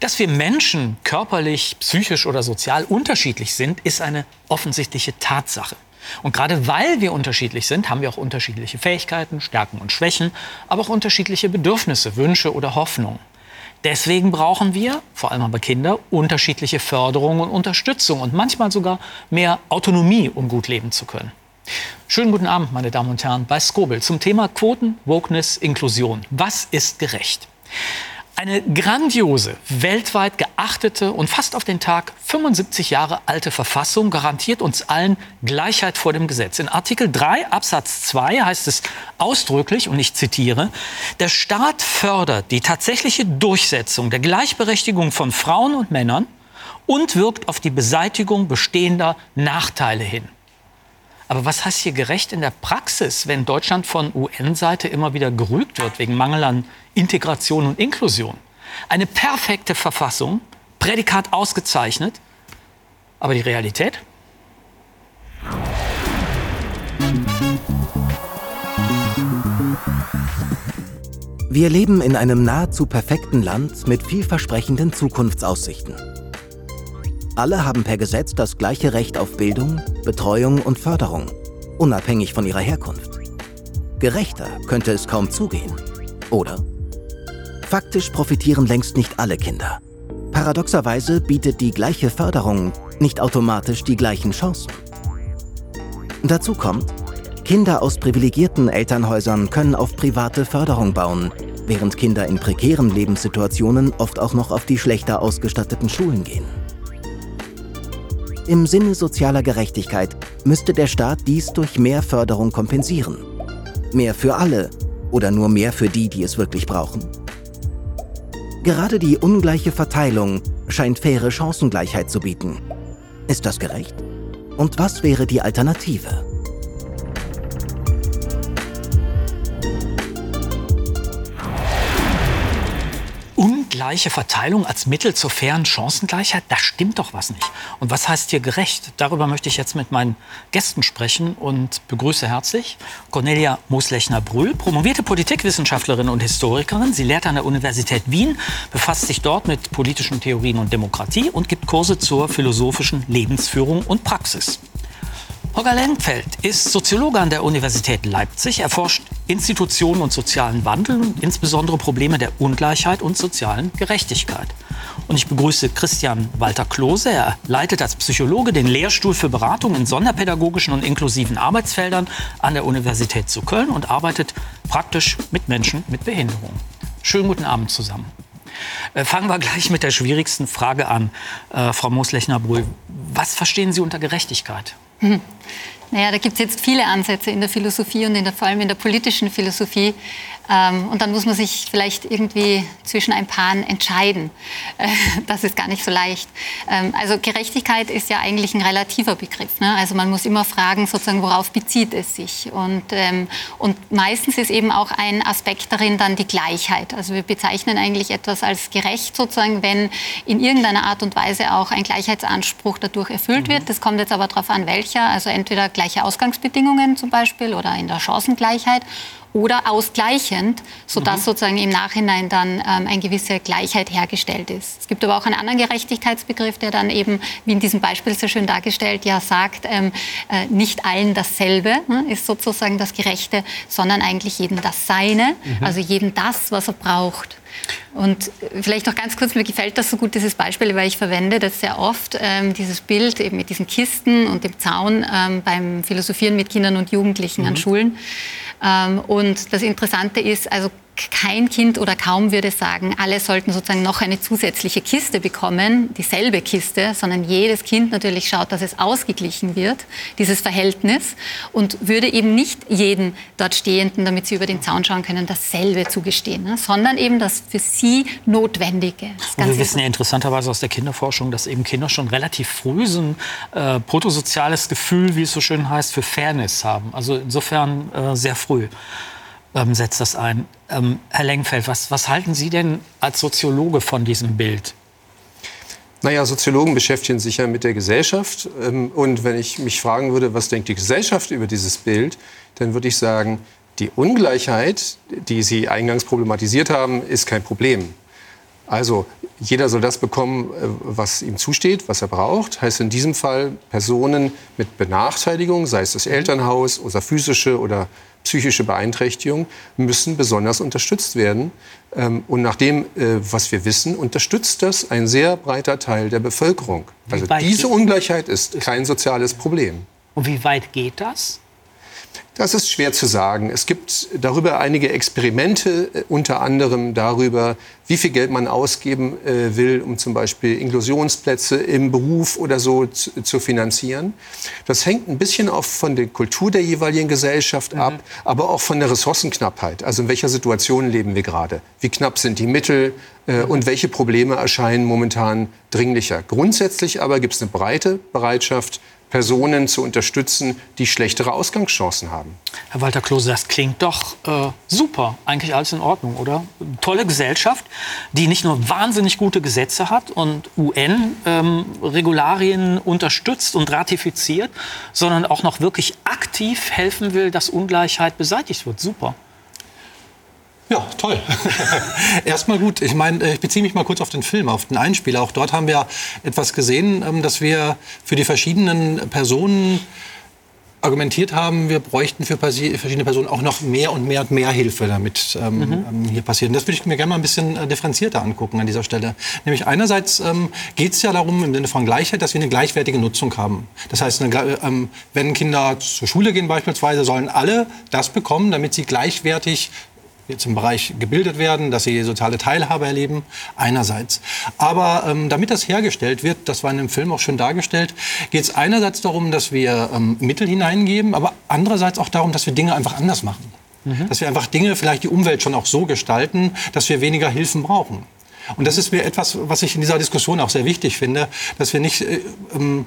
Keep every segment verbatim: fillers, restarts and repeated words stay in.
Dass wir Menschen körperlich, psychisch oder sozial unterschiedlich sind, ist eine offensichtliche Tatsache. Und gerade weil wir unterschiedlich sind, haben wir auch unterschiedliche Fähigkeiten, Stärken und Schwächen, aber auch unterschiedliche Bedürfnisse, Wünsche oder Hoffnungen. Deswegen brauchen wir, vor allem aber Kinder, unterschiedliche Förderung und Unterstützung und manchmal sogar mehr Autonomie, um gut leben zu können. Schönen guten Abend, meine Damen und Herren, bei Skobel zum Thema Quoten, Wokeness, Inklusion. Was ist gerecht? Eine grandiose, weltweit geachtete und fast auf den Tag fünfundsiebzig Jahre alte Verfassung garantiert uns allen Gleichheit vor dem Gesetz. In Artikel drei Absatz zwei heißt es ausdrücklich, und ich zitiere, der Staat fördert die tatsächliche Durchsetzung der Gleichberechtigung von Frauen und Männern und wirkt auf die Beseitigung bestehender Nachteile hin. Aber was heißt hier gerecht in der Praxis, wenn Deutschland von U N-Seite immer wieder gerügt wird wegen Mangel an Integration und Inklusion? Eine perfekte Verfassung, Prädikat ausgezeichnet, aber die Realität? Wir leben in einem nahezu perfekten Land mit vielversprechenden Zukunftsaussichten. Alle haben per Gesetz das gleiche Recht auf Bildung, Betreuung und Förderung, unabhängig von ihrer Herkunft. Gerechter könnte es kaum zugehen, oder? Faktisch profitieren längst nicht alle Kinder. Paradoxerweise bietet die gleiche Förderung nicht automatisch die gleichen Chancen. Dazu kommt, Kinder aus privilegierten Elternhäusern können auf private Förderung bauen, während Kinder in prekären Lebenssituationen oft auch noch auf die schlechter ausgestatteten Schulen gehen. Im Sinne sozialer Gerechtigkeit müsste der Staat dies durch mehr Förderung kompensieren. Mehr für alle oder nur mehr für die, die es wirklich brauchen? Gerade die ungleiche Verteilung scheint faire Chancengleichheit zu bieten. Ist das gerecht? Und was wäre die Alternative? Ungleiche Verteilung als Mittel zur fairen Chancengleichheit, da stimmt doch was nicht. Und was heißt hier gerecht? Darüber möchte ich jetzt mit meinen Gästen sprechen und begrüße herzlich Cornelia Moslechner-Brühl, promovierte Politikwissenschaftlerin und Historikerin. Sie lehrt an der Universität Wien, befasst sich dort mit politischen Theorien und Demokratie und gibt Kurse zur philosophischen Lebensführung und Praxis. Holger Lengfeld ist Soziologe an der Universität Leipzig. Er forscht Institutionen und sozialen Wandel und insbesondere Probleme der Ungleichheit und sozialen Gerechtigkeit. Und ich begrüße Christian Walter Klose. Er leitet als Psychologe den Lehrstuhl für Beratung in sonderpädagogischen und inklusiven Arbeitsfeldern an der Universität zu Köln und arbeitet praktisch mit Menschen mit Behinderung. Schönen guten Abend zusammen. Äh, fangen wir gleich mit der schwierigsten Frage an, äh, Frau Moslechner-Brühl. Was verstehen Sie unter Gerechtigkeit? Hm. Naja, da gibt es jetzt viele Ansätze in der Philosophie und in der, vor allem in der politischen Philosophie. Ähm, und dann muss man sich vielleicht irgendwie zwischen ein paar entscheiden. Äh, das ist gar nicht so leicht. Ähm, also Gerechtigkeit ist ja eigentlich ein relativer Begriff. Ne? Also man muss immer fragen, sozusagen, worauf bezieht es sich. Und, ähm, und meistens ist eben auch ein Aspekt darin dann die Gleichheit. Also wir bezeichnen eigentlich etwas als gerecht, sozusagen, wenn in irgendeiner Art und Weise auch ein Gleichheitsanspruch dadurch erfüllt wird. Das kommt jetzt aber darauf an, welcher. Also entweder gleiche Ausgangsbedingungen zum Beispiel oder in der Chancengleichheit oder ausgleichend, sodass mhm. sozusagen im Nachhinein dann ähm, eine gewisse Gleichheit hergestellt ist. Es gibt aber auch einen anderen Gerechtigkeitsbegriff, der dann eben, wie in diesem Beispiel sehr schön dargestellt, ja sagt, ähm, äh, nicht allen dasselbe, ne, ist sozusagen das Gerechte, sondern eigentlich jedem das Seine, mhm. also jedem das, was er braucht. Und vielleicht noch ganz kurz, mir gefällt das so gut, dieses Beispiel, weil ich verwende das sehr oft, ähm, dieses Bild eben mit diesen Kisten und dem Zaun ähm, beim Philosophieren mit Kindern und Jugendlichen mhm. an Schulen. Ähm, und das Interessante ist, also kein Kind oder kaum würde sagen, alle sollten sozusagen noch eine zusätzliche Kiste bekommen, dieselbe Kiste, sondern jedes Kind natürlich schaut, dass es ausgeglichen wird, dieses Verhältnis, und würde eben nicht jeden dort Stehenden, damit sie über den Zaun schauen können, dasselbe zugestehen, ne? Sondern eben das für sie Notwendige. Und wir wissen ja interessanterweise aus der Kinderforschung, dass eben Kinder schon relativ früh so ein äh, protosoziales Gefühl, wie es so schön heißt, für Fairness haben. Also insofern äh, sehr früh. Ähm, setzt das ein. Ähm, Herr Lengfeld, was, was halten Sie denn als Soziologe von diesem Bild? Naja, Soziologen beschäftigen sich ja mit der Gesellschaft. Ähm, und wenn ich mich fragen würde, was denkt die Gesellschaft über dieses Bild, dann würde ich sagen, die Ungleichheit, die Sie eingangs problematisiert haben, ist kein Problem. Also jeder soll das bekommen, was ihm zusteht, was er braucht. Heißt in diesem Fall Personen mit Benachteiligung, sei es das Elternhaus oder physische oder psychische Beeinträchtigung, müssen besonders unterstützt werden. Und nach dem, was wir wissen, unterstützt das ein sehr breiter Teil der Bevölkerung. Also diese Ungleichheit ist kein soziales Problem. Und wie weit geht das? Das ist schwer zu sagen. Es gibt darüber einige Experimente, unter anderem darüber, wie viel Geld man ausgeben äh, will, um zum Beispiel Inklusionsplätze im Beruf oder so zu, zu finanzieren. Das hängt ein bisschen auch von der Kultur der jeweiligen Gesellschaft ab, mhm. aber auch von der Ressourcenknappheit. Also in welcher Situation leben wir gerade? Wie knapp sind die Mittel äh, und welche Probleme erscheinen momentan dringlicher? Grundsätzlich aber gibt es eine breite Bereitschaft, Personen zu unterstützen, die schlechtere Ausgangschancen haben. Herr Walter Klose, das klingt doch äh, super. Eigentlich alles in Ordnung, oder? Tolle Gesellschaft, die nicht nur wahnsinnig gute Gesetze hat und U N-Regularien ähm, unterstützt und ratifiziert, sondern auch noch wirklich aktiv helfen will, dass Ungleichheit beseitigt wird. Super. Ja, toll. Erstmal gut. Ich meine, ich beziehe mich mal kurz auf den Film, auf den Einspieler. Auch dort haben wir etwas gesehen, dass wir für die verschiedenen Personen argumentiert haben, wir bräuchten für verschiedene Personen auch noch mehr und mehr und mehr Hilfe, damit ähm, mhm. hier passiert. Und das würde ich mir gerne mal ein bisschen äh, differenzierter angucken an dieser Stelle. Nämlich einerseits ähm, geht es ja darum, im Sinne von Gleichheit, dass wir eine gleichwertige Nutzung haben. Das heißt, eine, ähm, wenn Kinder zur Schule gehen beispielsweise, sollen alle das bekommen, damit sie gleichwertig jetzt im Bereich gebildet werden, dass sie soziale Teilhabe erleben, einerseits. Aber ähm, damit das hergestellt wird, das war in dem Film auch schon dargestellt, geht es einerseits darum, dass wir ähm, Mittel hineingeben, aber andererseits auch darum, dass wir Dinge einfach anders machen. Mhm. Dass wir einfach Dinge, vielleicht die Umwelt schon auch so gestalten, dass wir weniger Hilfen brauchen. Und das ist mir etwas, was ich in dieser Diskussion auch sehr wichtig finde, dass wir nicht... Äh, ähm,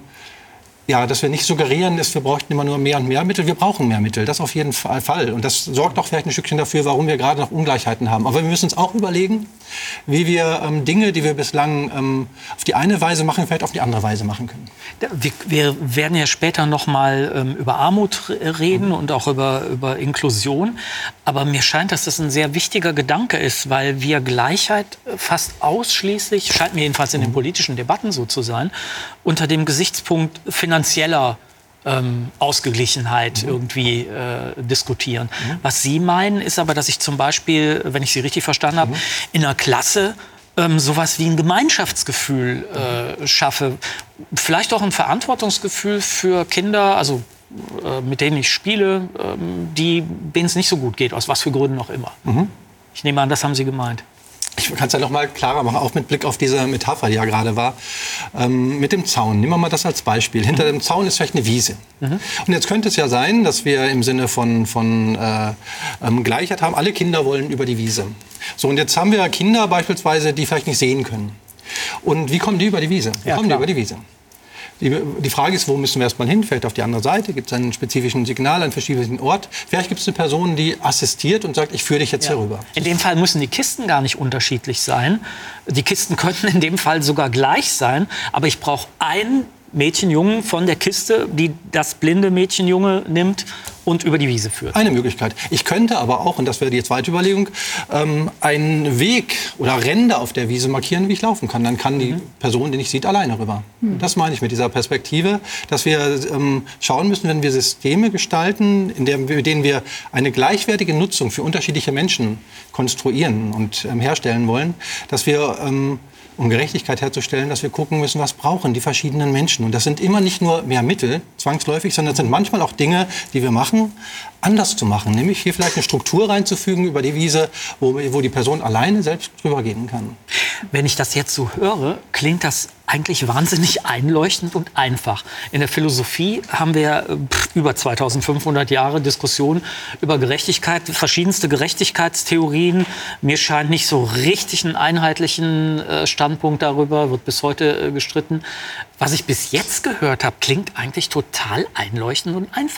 Ja, dass wir nicht suggerieren, dass wir bräuchten immer nur mehr und mehr Mittel. Wir brauchen mehr Mittel, das auf jeden Fall. Und das sorgt auch vielleicht ein Stückchen dafür, warum wir gerade noch Ungleichheiten haben. Aber wir müssen uns auch überlegen, wie wir ähm, Dinge, die wir bislang ähm, auf die eine Weise machen, vielleicht auf die andere Weise machen können. Wir, wir werden ja später noch mal ähm, über Armut reden mhm. und auch über, über Inklusion. Aber mir scheint, dass das ein sehr wichtiger Gedanke ist, weil wir Gleichheit fast ausschließlich, scheint mir jedenfalls in den politischen Debatten so zu sein, unter dem Gesichtspunkt finanzieller ähm, Ausgeglichenheit mhm. irgendwie äh, diskutieren. Mhm. Was Sie meinen, ist aber, dass ich zum Beispiel, wenn ich Sie richtig verstanden habe, mhm. in einer Klasse ähm, sowas wie ein Gemeinschaftsgefühl äh, schaffe. Vielleicht auch ein Verantwortungsgefühl für Kinder, also äh, mit denen ich spiele, äh, die, denen es nicht so gut geht, aus was für Gründen auch immer. Mhm. Ich nehme an, das haben Sie gemeint. Ich kann es ja noch mal klarer machen, auch mit Blick auf diese Metapher, die ja gerade war, ähm, mit dem Zaun. Nehmen wir mal das als Beispiel. Hinter dem Zaun ist vielleicht eine Wiese. Mhm. Und jetzt könnte es ja sein, dass wir im Sinne von, von äh, ähm, Gleichheit haben, alle Kinder wollen über die Wiese. So, und jetzt haben wir Kinder beispielsweise, die vielleicht nicht sehen können. Und wie kommen die über die Wiese? Wie ja, kommen klar. die über die Wiese? Die, die Frage ist, wo müssen wir erstmal hin? Vielleicht auf die andere Seite? Gibt es einen spezifischen Signal, einen spezifischen Ort? Vielleicht gibt es eine Person, die assistiert und sagt, ich führe dich jetzt ja. herüber. In dem Fall müssen die Kisten gar nicht unterschiedlich sein. Die Kisten könnten in dem Fall sogar gleich sein. Aber ich brauche einen Mädchenjungen von der Kiste, die das blinde Mädchenjunge nimmt und über die Wiese führt. Eine Möglichkeit. Ich könnte aber auch, und das wäre die zweite Überlegung, ähm, einen Weg oder Ränder auf der Wiese markieren, wie ich laufen kann. Dann kann die mhm. Person, die nicht sieht, alleine rüber. Mhm. Das meine ich mit dieser Perspektive, dass wir ähm, schauen müssen, wenn wir Systeme gestalten, in der, mit denen wir eine gleichwertige Nutzung für unterschiedliche Menschen konstruieren und ähm, herstellen wollen, dass wir ähm, um Gerechtigkeit herzustellen, dass wir gucken müssen, was brauchen die verschiedenen Menschen. Und das sind immer nicht nur mehr Mittel, zwangsläufig, sondern das sind manchmal auch Dinge, die wir machen, anders zu machen. Nämlich hier vielleicht eine Struktur reinzufügen über die Wiese, wo, wo die Person alleine selbst drüber gehen kann. Wenn ich das jetzt so höre, klingt das eigentlich wahnsinnig einleuchtend und einfach. In der Philosophie haben wir pff, über zweitausendfünfhundert Jahre Diskussion über Gerechtigkeit, verschiedenste Gerechtigkeitstheorien. Mir scheint nicht so richtig einen einheitlichen äh, Standpunkt darüber, wird bis heute äh, gestritten. Was ich bis jetzt gehört habe, klingt eigentlich total einleuchtend und einfach.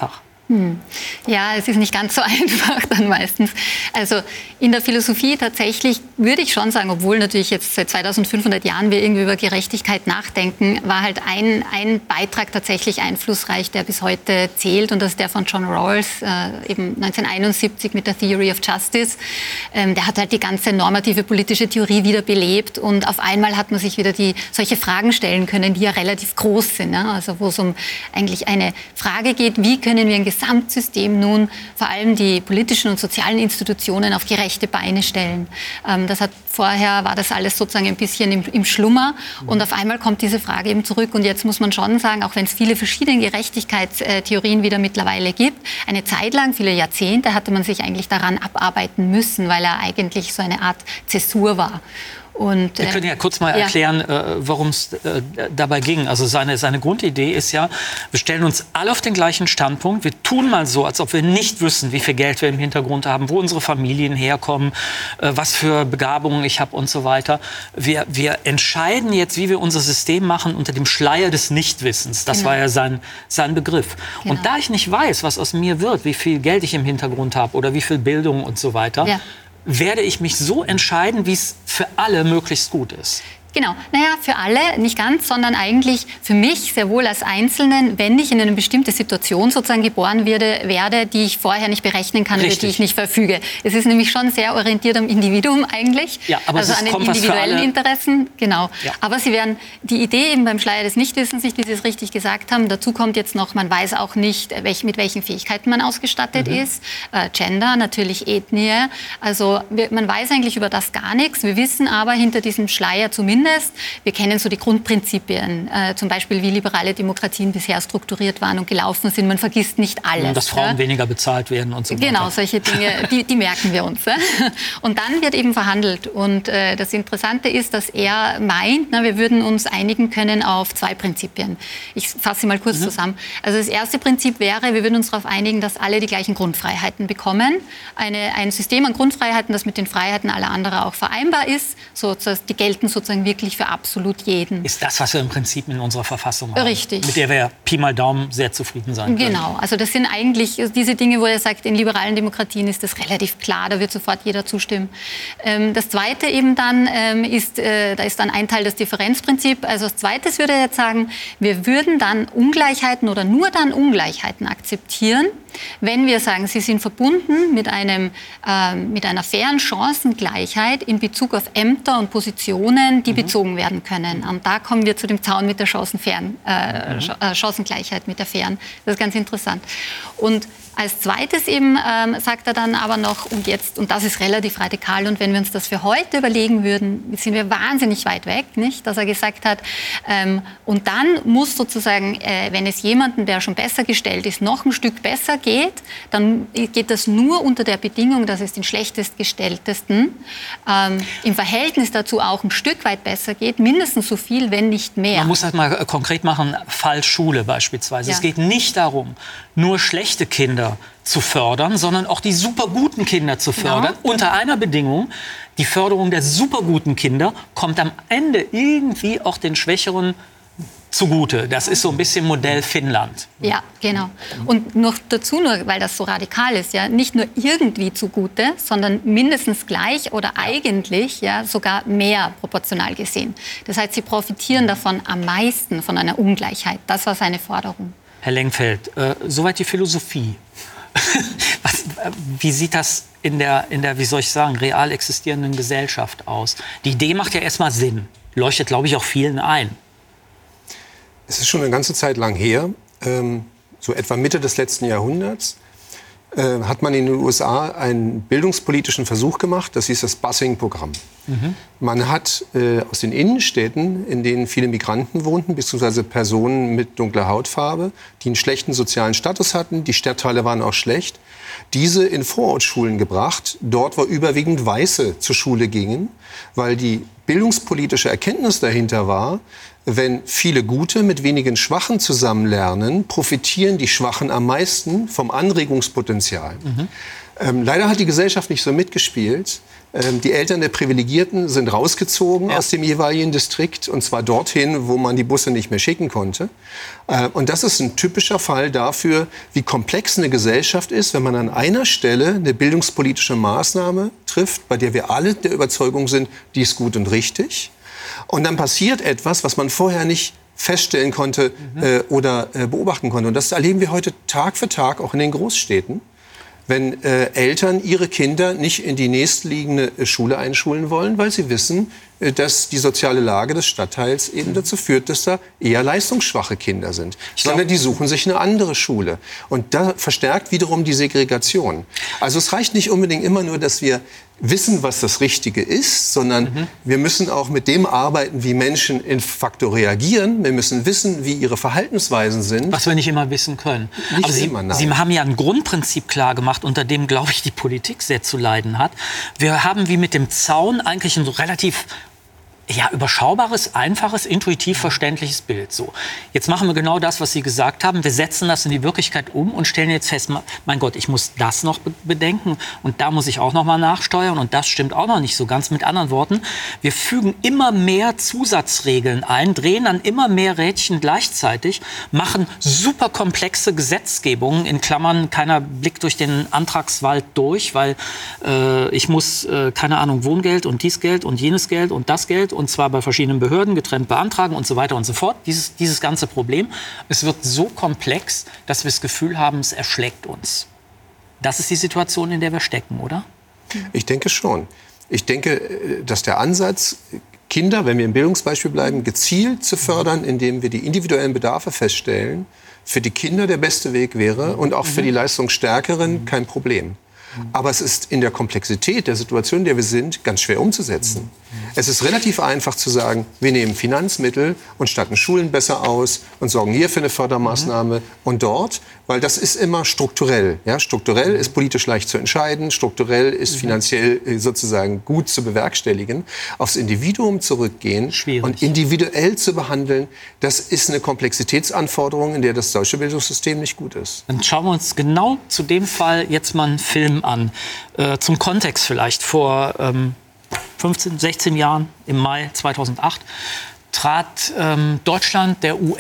Hm. Ja, es ist nicht ganz so einfach dann meistens. Also in der Philosophie tatsächlich würde ich schon sagen, obwohl natürlich jetzt seit zweitausendfünfhundert Jahren wir irgendwie über Gerechtigkeit nachdenken, war halt ein, ein Beitrag tatsächlich einflussreich, der bis heute zählt, und das ist der von John Rawls, äh, eben neunzehnhunderteinundsiebzig mit der Theory of Justice. Ähm, der hat halt die ganze normative politische Theorie wieder belebt, und auf einmal hat man sich wieder die, solche Fragen stellen können, die ja relativ groß sind. Ne? Also wo es um eigentlich eine Frage geht, wie können wir ein Gesamtsystem nun vor allem die politischen und sozialen Institutionen auf gerechte Beine stellen. Ähm, das hat vorher war das alles sozusagen ein bisschen im, im Schlummer, und auf einmal kommt diese Frage eben zurück, und jetzt muss man schon sagen, auch wenn es viele verschiedene Gerechtigkeitstheorien wieder mittlerweile gibt, eine Zeit lang, viele Jahrzehnte, hatte man sich eigentlich daran abarbeiten müssen, weil er eigentlich so eine Art Zäsur war. Und, Wir können ja kurz mal ja. erklären, äh, worum es äh, dabei ging. Also seine, seine Grundidee ist ja, wir stellen uns alle auf den gleichen Standpunkt. Wir tun mal so, als ob wir nicht wüssten, wie viel Geld wir im Hintergrund haben, wo unsere Familien herkommen, äh, was für Begabungen ich habe und so weiter. Wir, wir entscheiden jetzt, wie wir unser System machen, unter dem Schleier des Nichtwissens. Das genau. war ja sein, sein Begriff. Genau. Und da ich nicht weiß, was aus mir wird, wie viel Geld ich im Hintergrund habe oder wie viel Bildung und so weiter, ja. werde ich mich so entscheiden, wie es für alle möglichst gut ist. Genau. Naja, für alle nicht ganz, sondern eigentlich für mich sehr wohl als Einzelnen, wenn ich in eine bestimmte Situation sozusagen geboren werde, werde, die ich vorher nicht berechnen kann, über die ich nicht verfüge. Es ist nämlich schon sehr orientiert am Individuum eigentlich, ja, aber also es an den kommt individuellen Interessen. Genau. Ja. Aber sie werden, die Idee eben beim Schleier des Nichtwissens, nicht, wie Sie es richtig gesagt haben, dazu kommt jetzt noch, man weiß auch nicht, welch, mit welchen Fähigkeiten man ausgestattet mhm. ist. Äh, Gender, natürlich Ethnie. Also wir, man weiß eigentlich über das gar nichts. Wir wissen aber hinter diesem Schleier zumindest, wir kennen so die Grundprinzipien, äh, zum Beispiel wie liberale Demokratien bisher strukturiert waren und gelaufen sind. Man vergisst nicht alles. Dass Frauen ja? weniger bezahlt werden und so weiter. Genau, solche Dinge, die, die merken wir uns. Ja? Und dann wird eben verhandelt. Und äh, das Interessante ist, dass er meint, na, wir würden uns einigen können auf zwei Prinzipien. Ich fasse sie mal kurz mhm. zusammen. Also das erste Prinzip wäre, wir würden uns darauf einigen, dass alle die gleichen Grundfreiheiten bekommen. Eine, ein System an Grundfreiheiten, das mit den Freiheiten aller anderen auch vereinbar ist. So, die gelten sozusagen wirklich für absolut jeden. Ist das, was wir im Prinzip in unserer Verfassung haben. Richtig. Mit der wir Pi mal Daumen sehr zufrieden sein können. Genau. Also das sind eigentlich diese Dinge, wo er sagt, in liberalen Demokratien ist das relativ klar, da wird sofort jeder zustimmen. Ähm, das Zweite eben dann ähm, ist, äh, da ist dann ein Teil das Differenzprinzip. Also als Zweites würde er jetzt sagen, wir würden dann Ungleichheiten oder nur dann Ungleichheiten akzeptieren, wenn wir sagen, sie sind verbunden mit, einem, äh, mit einer fairen Chancengleichheit in Bezug auf Ämter und Positionen, die mhm. bezogen werden können. Und da kommen wir zu dem Zaun mit der Chancenfairen, äh, mhm. Chancengleichheit, mit der fairen. Das ist ganz interessant. Und als Zweites eben ähm, sagt er dann aber noch, und jetzt, und das ist relativ radikal, und wenn wir uns das für heute überlegen würden, sind wir wahnsinnig weit weg, nicht? Dass er gesagt hat, ähm, und dann muss sozusagen, äh, wenn es jemanden, der schon besser gestellt ist, noch ein Stück besser geht, dann geht das nur unter der Bedingung, dass es den schlechtestgestelltesten ähm, im Verhältnis dazu auch ein Stück weit besser geht, mindestens so viel, wenn nicht mehr. Man muss halt mal konkret machen, Fall Schule beispielsweise. Ja. Es geht nicht darum, nur schlechte Kinder zu fördern, sondern auch die superguten Kinder zu fördern. Genau. Unter einer Bedingung, die Förderung der superguten Kinder kommt am Ende irgendwie auch den Schwächeren zugute. Das ist so ein bisschen Modell Finnland. Ja, genau. Und noch dazu, nur weil das so radikal ist, ja, nicht nur irgendwie zugute, sondern mindestens gleich oder eigentlich ja, sogar mehr proportional gesehen. Das heißt, sie profitieren davon am meisten von einer Ungleichheit. Das war seine Forderung. Herr Lengfeld, äh, soweit die Philosophie. Was, äh, wie sieht das in der, in der, wie soll ich sagen, real existierenden Gesellschaft aus? Die Idee macht ja erstmal Sinn, leuchtet, glaube ich, auch vielen ein. Es ist schon eine ganze Zeit lang her, ähm, so etwa Mitte des letzten Jahrhunderts, äh, hat man in den U S A einen bildungspolitischen Versuch gemacht, das hieß das Busing-Programm. Mhm. Man hat äh, aus den Innenstädten, in denen viele Migranten wohnten, beziehungsweise Personen mit dunkler Hautfarbe, die einen schlechten sozialen Status hatten, die Stadtteile waren auch schlecht, diese in Vorortschulen gebracht. Dort, wo überwiegend Weiße zur Schule gingen, weil die bildungspolitische Erkenntnis dahinter war, wenn viele Gute mit wenigen Schwachen zusammenlernen, profitieren die Schwachen am meisten vom Anregungspotenzial. Mhm. Ähm, leider hat die Gesellschaft nicht so mitgespielt. Ähm, die Eltern der Privilegierten sind rausgezogen ja. aus dem jeweiligen Distrikt, und zwar dorthin, wo man die Busse nicht mehr schicken konnte. Äh, und das ist ein typischer Fall dafür, wie komplex eine Gesellschaft ist, wenn man an einer Stelle eine bildungspolitische Maßnahme trifft, bei der wir alle der Überzeugung sind, die ist gut und richtig. Und dann passiert etwas, was man vorher nicht feststellen konnte mhm. äh, oder äh, beobachten konnte. Und das erleben wir heute Tag für Tag auch in den Großstädten. Wenn äh, Eltern ihre Kinder nicht in die nächstliegende äh, Schule einschulen wollen, weil sie wissen, äh, dass die soziale Lage des Stadtteils eben dazu führt, dass da eher leistungsschwache Kinder sind. Ich Sondern die suchen sich eine andere Schule. Und da verstärkt wiederum die Segregation. Also es reicht nicht unbedingt immer nur, dass wir wissen, was das Richtige ist, sondern mhm. wir müssen auch mit dem arbeiten, wie Menschen in facto reagieren. Wir müssen wissen, wie ihre Verhaltensweisen sind. Was wir nicht immer wissen können. Nicht Aber Sie, immer, nein. Sie haben ja ein Grundprinzip klar gemacht, unter dem, glaube ich, die Politik sehr zu leiden hat. Wir haben wie mit dem Zaun eigentlich ein so relativ ja, überschaubares, einfaches, intuitiv verständliches Bild. So. Jetzt machen wir genau das, was Sie gesagt haben. Wir setzen das in die Wirklichkeit um und stellen jetzt fest, mein Gott, ich muss das noch bedenken und da muss ich auch noch mal nachsteuern und das stimmt auch noch nicht so ganz. Mit anderen Worten, wir fügen immer mehr Zusatzregeln ein, drehen an immer mehr Rädchen gleichzeitig, machen super komplexe Gesetzgebungen, in Klammern, keiner blickt durch den Antragswald durch, weil äh, ich muss, äh, keine Ahnung, Wohngeld und dies Geld und jenes Geld und das Geld und zwar bei verschiedenen Behörden getrennt beantragen und so weiter und so fort. Dieses, dieses ganze Problem. Es wird so komplex, dass wir das Gefühl haben, es erschlägt uns. Das ist die Situation, in der wir stecken, oder? Ich denke schon. Ich denke, dass der Ansatz, Kinder, wenn wir im Bildungsbeispiel bleiben, gezielt zu fördern, indem wir die individuellen Bedarfe feststellen, für die Kinder der beste Weg wäre und auch für die Leistungsstärkeren kein Problem. Aber es ist in der Komplexität der Situation, in der wir sind, ganz schwer umzusetzen. Es ist relativ einfach zu sagen, wir nehmen Finanzmittel und statten Schulen besser aus und sorgen hier für eine Fördermaßnahme und dort, weil das ist immer strukturell. Ja, strukturell ist politisch leicht zu entscheiden, strukturell ist finanziell sozusagen gut zu bewerkstelligen. Aufs Individuum zurückgehen Schwierig. Und individuell zu behandeln, das ist eine Komplexitätsanforderung, in der das deutsche Bildungssystem nicht gut ist. Dann schauen wir uns genau zu dem Fall jetzt mal einen Film an. Äh, zum Kontext vielleicht. Vor ähm, fünfzehn, sechzehn Jahren, im Mai zweitausendacht, trat ähm, Deutschland der U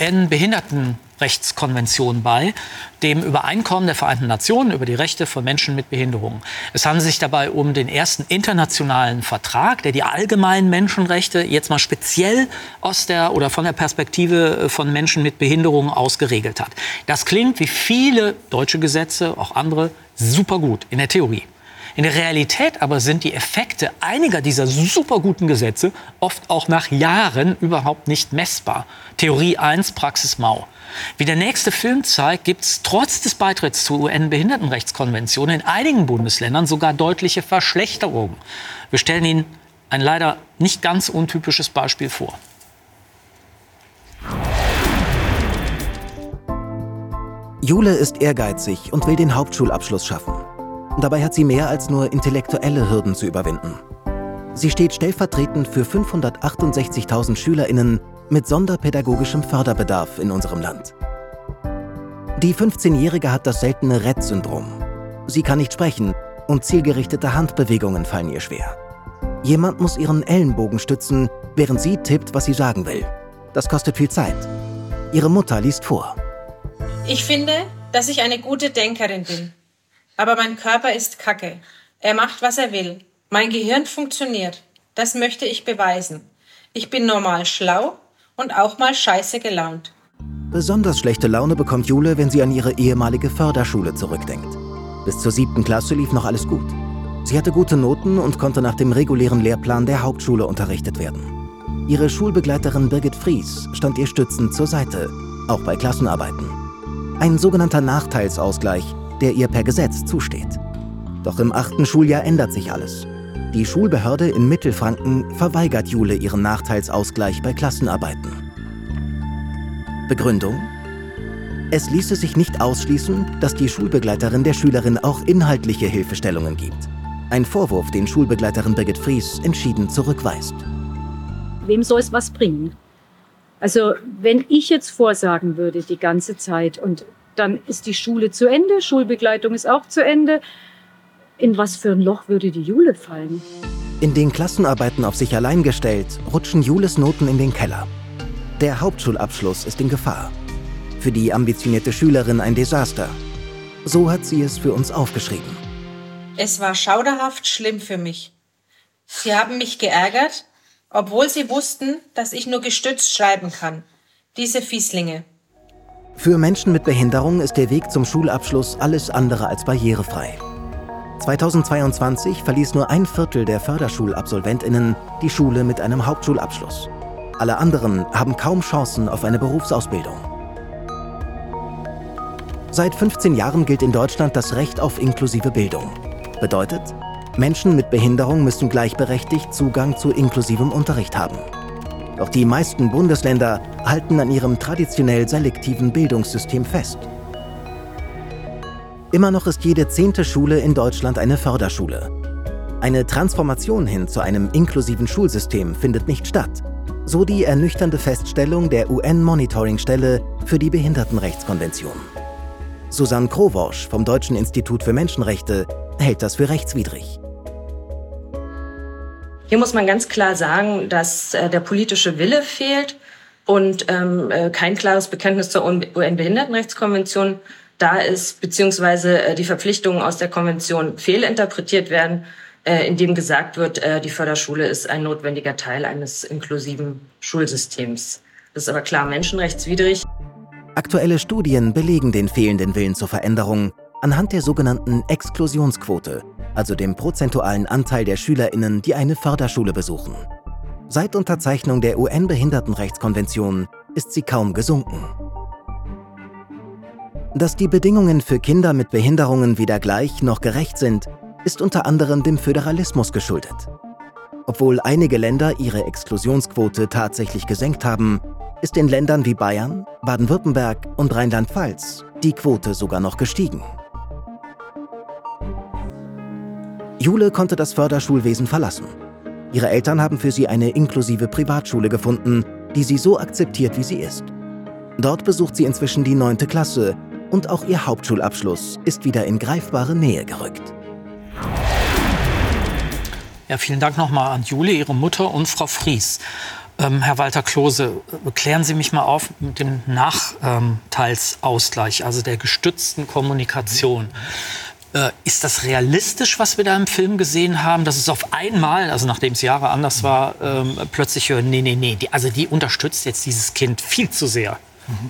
N-Behindertenrechtskonvention bei, dem Übereinkommen der Vereinten Nationen über die Rechte von Menschen mit Behinderungen. Es handelt sich dabei um den ersten internationalen Vertrag, der die allgemeinen Menschenrechte jetzt mal speziell aus der oder von der Perspektive von Menschen mit Behinderungen aus geregelt hat. Das klingt wie viele deutsche Gesetze, auch andere, super gut in der Theorie. In der Realität aber sind die Effekte einiger dieser superguten Gesetze oft auch nach Jahren überhaupt nicht messbar. Theorie eins, Praxis mau. Wie der nächste Film zeigt, gibt es trotz des Beitritts zur U N-Behindertenrechtskonvention in einigen Bundesländern sogar deutliche Verschlechterungen. Wir stellen Ihnen ein leider nicht ganz untypisches Beispiel vor. Jule ist ehrgeizig und will den Hauptschulabschluss schaffen. Dabei hat sie mehr als nur intellektuelle Hürden zu überwinden. Sie steht stellvertretend für fünfhundertachtundsechzigtausend SchülerInnen mit sonderpädagogischem Förderbedarf in unserem Land. Die fünfzehnjährige hat das seltene Rett-Syndrom. Sie kann nicht sprechen und zielgerichtete Handbewegungen fallen ihr schwer. Jemand muss ihren Ellenbogen stützen, während sie tippt, was sie sagen will. Das kostet viel Zeit. Ihre Mutter liest vor. Ich finde, dass ich eine gute Denkerin bin. Aber mein Körper ist Kacke. Er macht, was er will. Mein Gehirn funktioniert. Das möchte ich beweisen. Ich bin normal schlau und auch mal scheiße gelaunt. Besonders schlechte Laune bekommt Jule, wenn sie an ihre ehemalige Förderschule zurückdenkt. Bis zur siebten Klasse lief noch alles gut. Sie hatte gute Noten und konnte nach dem regulären Lehrplan der Hauptschule unterrichtet werden. Ihre Schulbegleiterin Birgit Fries stand ihr stützend zur Seite, auch bei Klassenarbeiten. Ein sogenannter Nachteilsausgleich, der ihr per Gesetz zusteht. Doch im achten Schuljahr ändert sich alles. Die Schulbehörde in Mittelfranken verweigert Jule ihren Nachteilsausgleich bei Klassenarbeiten. Begründung? Es ließe sich nicht ausschließen, dass die Schulbegleiterin der Schülerin auch inhaltliche Hilfestellungen gibt. Ein Vorwurf, den Schulbegleiterin Birgit Fries entschieden zurückweist. Wem soll es was bringen? Also wenn ich jetzt vorsagen würde die ganze Zeit und dann ist die Schule zu Ende, Schulbegleitung ist auch zu Ende. In was für ein Loch würde die Jule fallen? In den Klassenarbeiten auf sich allein gestellt, rutschen Jules Noten in den Keller. Der Hauptschulabschluss ist in Gefahr. Für die ambitionierte Schülerin ein Desaster. So hat sie es für uns aufgeschrieben. Es war schauderhaft schlimm für mich. Sie haben mich geärgert, obwohl sie wussten, dass ich nur gestützt schreiben kann. Diese Fieslinge. Für Menschen mit Behinderung ist der Weg zum Schulabschluss alles andere als barrierefrei. zweitausendzweiundzwanzig verließ nur ein Viertel der FörderschulabsolventInnen die Schule mit einem Hauptschulabschluss. Alle anderen haben kaum Chancen auf eine Berufsausbildung. Seit fünfzehn Jahren gilt in Deutschland das Recht auf inklusive Bildung. Bedeutet, Menschen mit Behinderung müssen gleichberechtigt Zugang zu inklusivem Unterricht haben. Doch die meisten Bundesländer halten an ihrem traditionell selektiven Bildungssystem fest. Immer noch ist jede zehnte Schule in Deutschland eine Förderschule. Eine Transformation hin zu einem inklusiven Schulsystem findet nicht statt. So die ernüchternde Feststellung der U N-Monitoringstelle für die Behindertenrechtskonvention. Susanne Krowosch vom Deutschen Institut für Menschenrechte hält das für rechtswidrig. Hier muss man ganz klar sagen, dass äh, der politische Wille fehlt und ähm, äh, kein klares Bekenntnis zur U N-Behindertenrechtskonvention da ist, beziehungsweise äh, die Verpflichtungen aus der Konvention fehlinterpretiert werden, äh, indem gesagt wird, äh, die Förderschule ist ein notwendiger Teil eines inklusiven Schulsystems. Das ist aber klar menschenrechtswidrig. Aktuelle Studien belegen den fehlenden Willen zur Veränderung anhand der sogenannten Exklusionsquote, also dem prozentualen Anteil der SchülerInnen, die eine Förderschule besuchen. Seit Unterzeichnung der U N-Behindertenrechtskonvention ist sie kaum gesunken. Dass die Bedingungen für Kinder mit Behinderungen weder gleich noch gerecht sind, ist unter anderem dem Föderalismus geschuldet. Obwohl einige Länder ihre Exklusionsquote tatsächlich gesenkt haben, ist in Ländern wie Bayern, Baden-Württemberg und Rheinland-Pfalz die Quote sogar noch gestiegen. Jule konnte das Förderschulwesen verlassen. Ihre Eltern haben für sie eine inklusive Privatschule gefunden, die sie so akzeptiert, wie sie ist. Dort besucht sie inzwischen die neunte Klasse und auch ihr Hauptschulabschluss ist wieder in greifbare Nähe gerückt. Ja, vielen Dank nochmal an Jule, ihre Mutter und Frau Fries. Ähm, Herr Walter Klose, klären Sie mich mal auf mit dem Nachteilsausgleich, also der gestützten Kommunikation. Äh, ist das realistisch, was wir da im Film gesehen haben, dass es auf einmal, also nachdem es Jahre anders war, ähm, plötzlich hören, nee, nee, nee, die, also die unterstützt jetzt dieses Kind viel zu sehr? Mhm.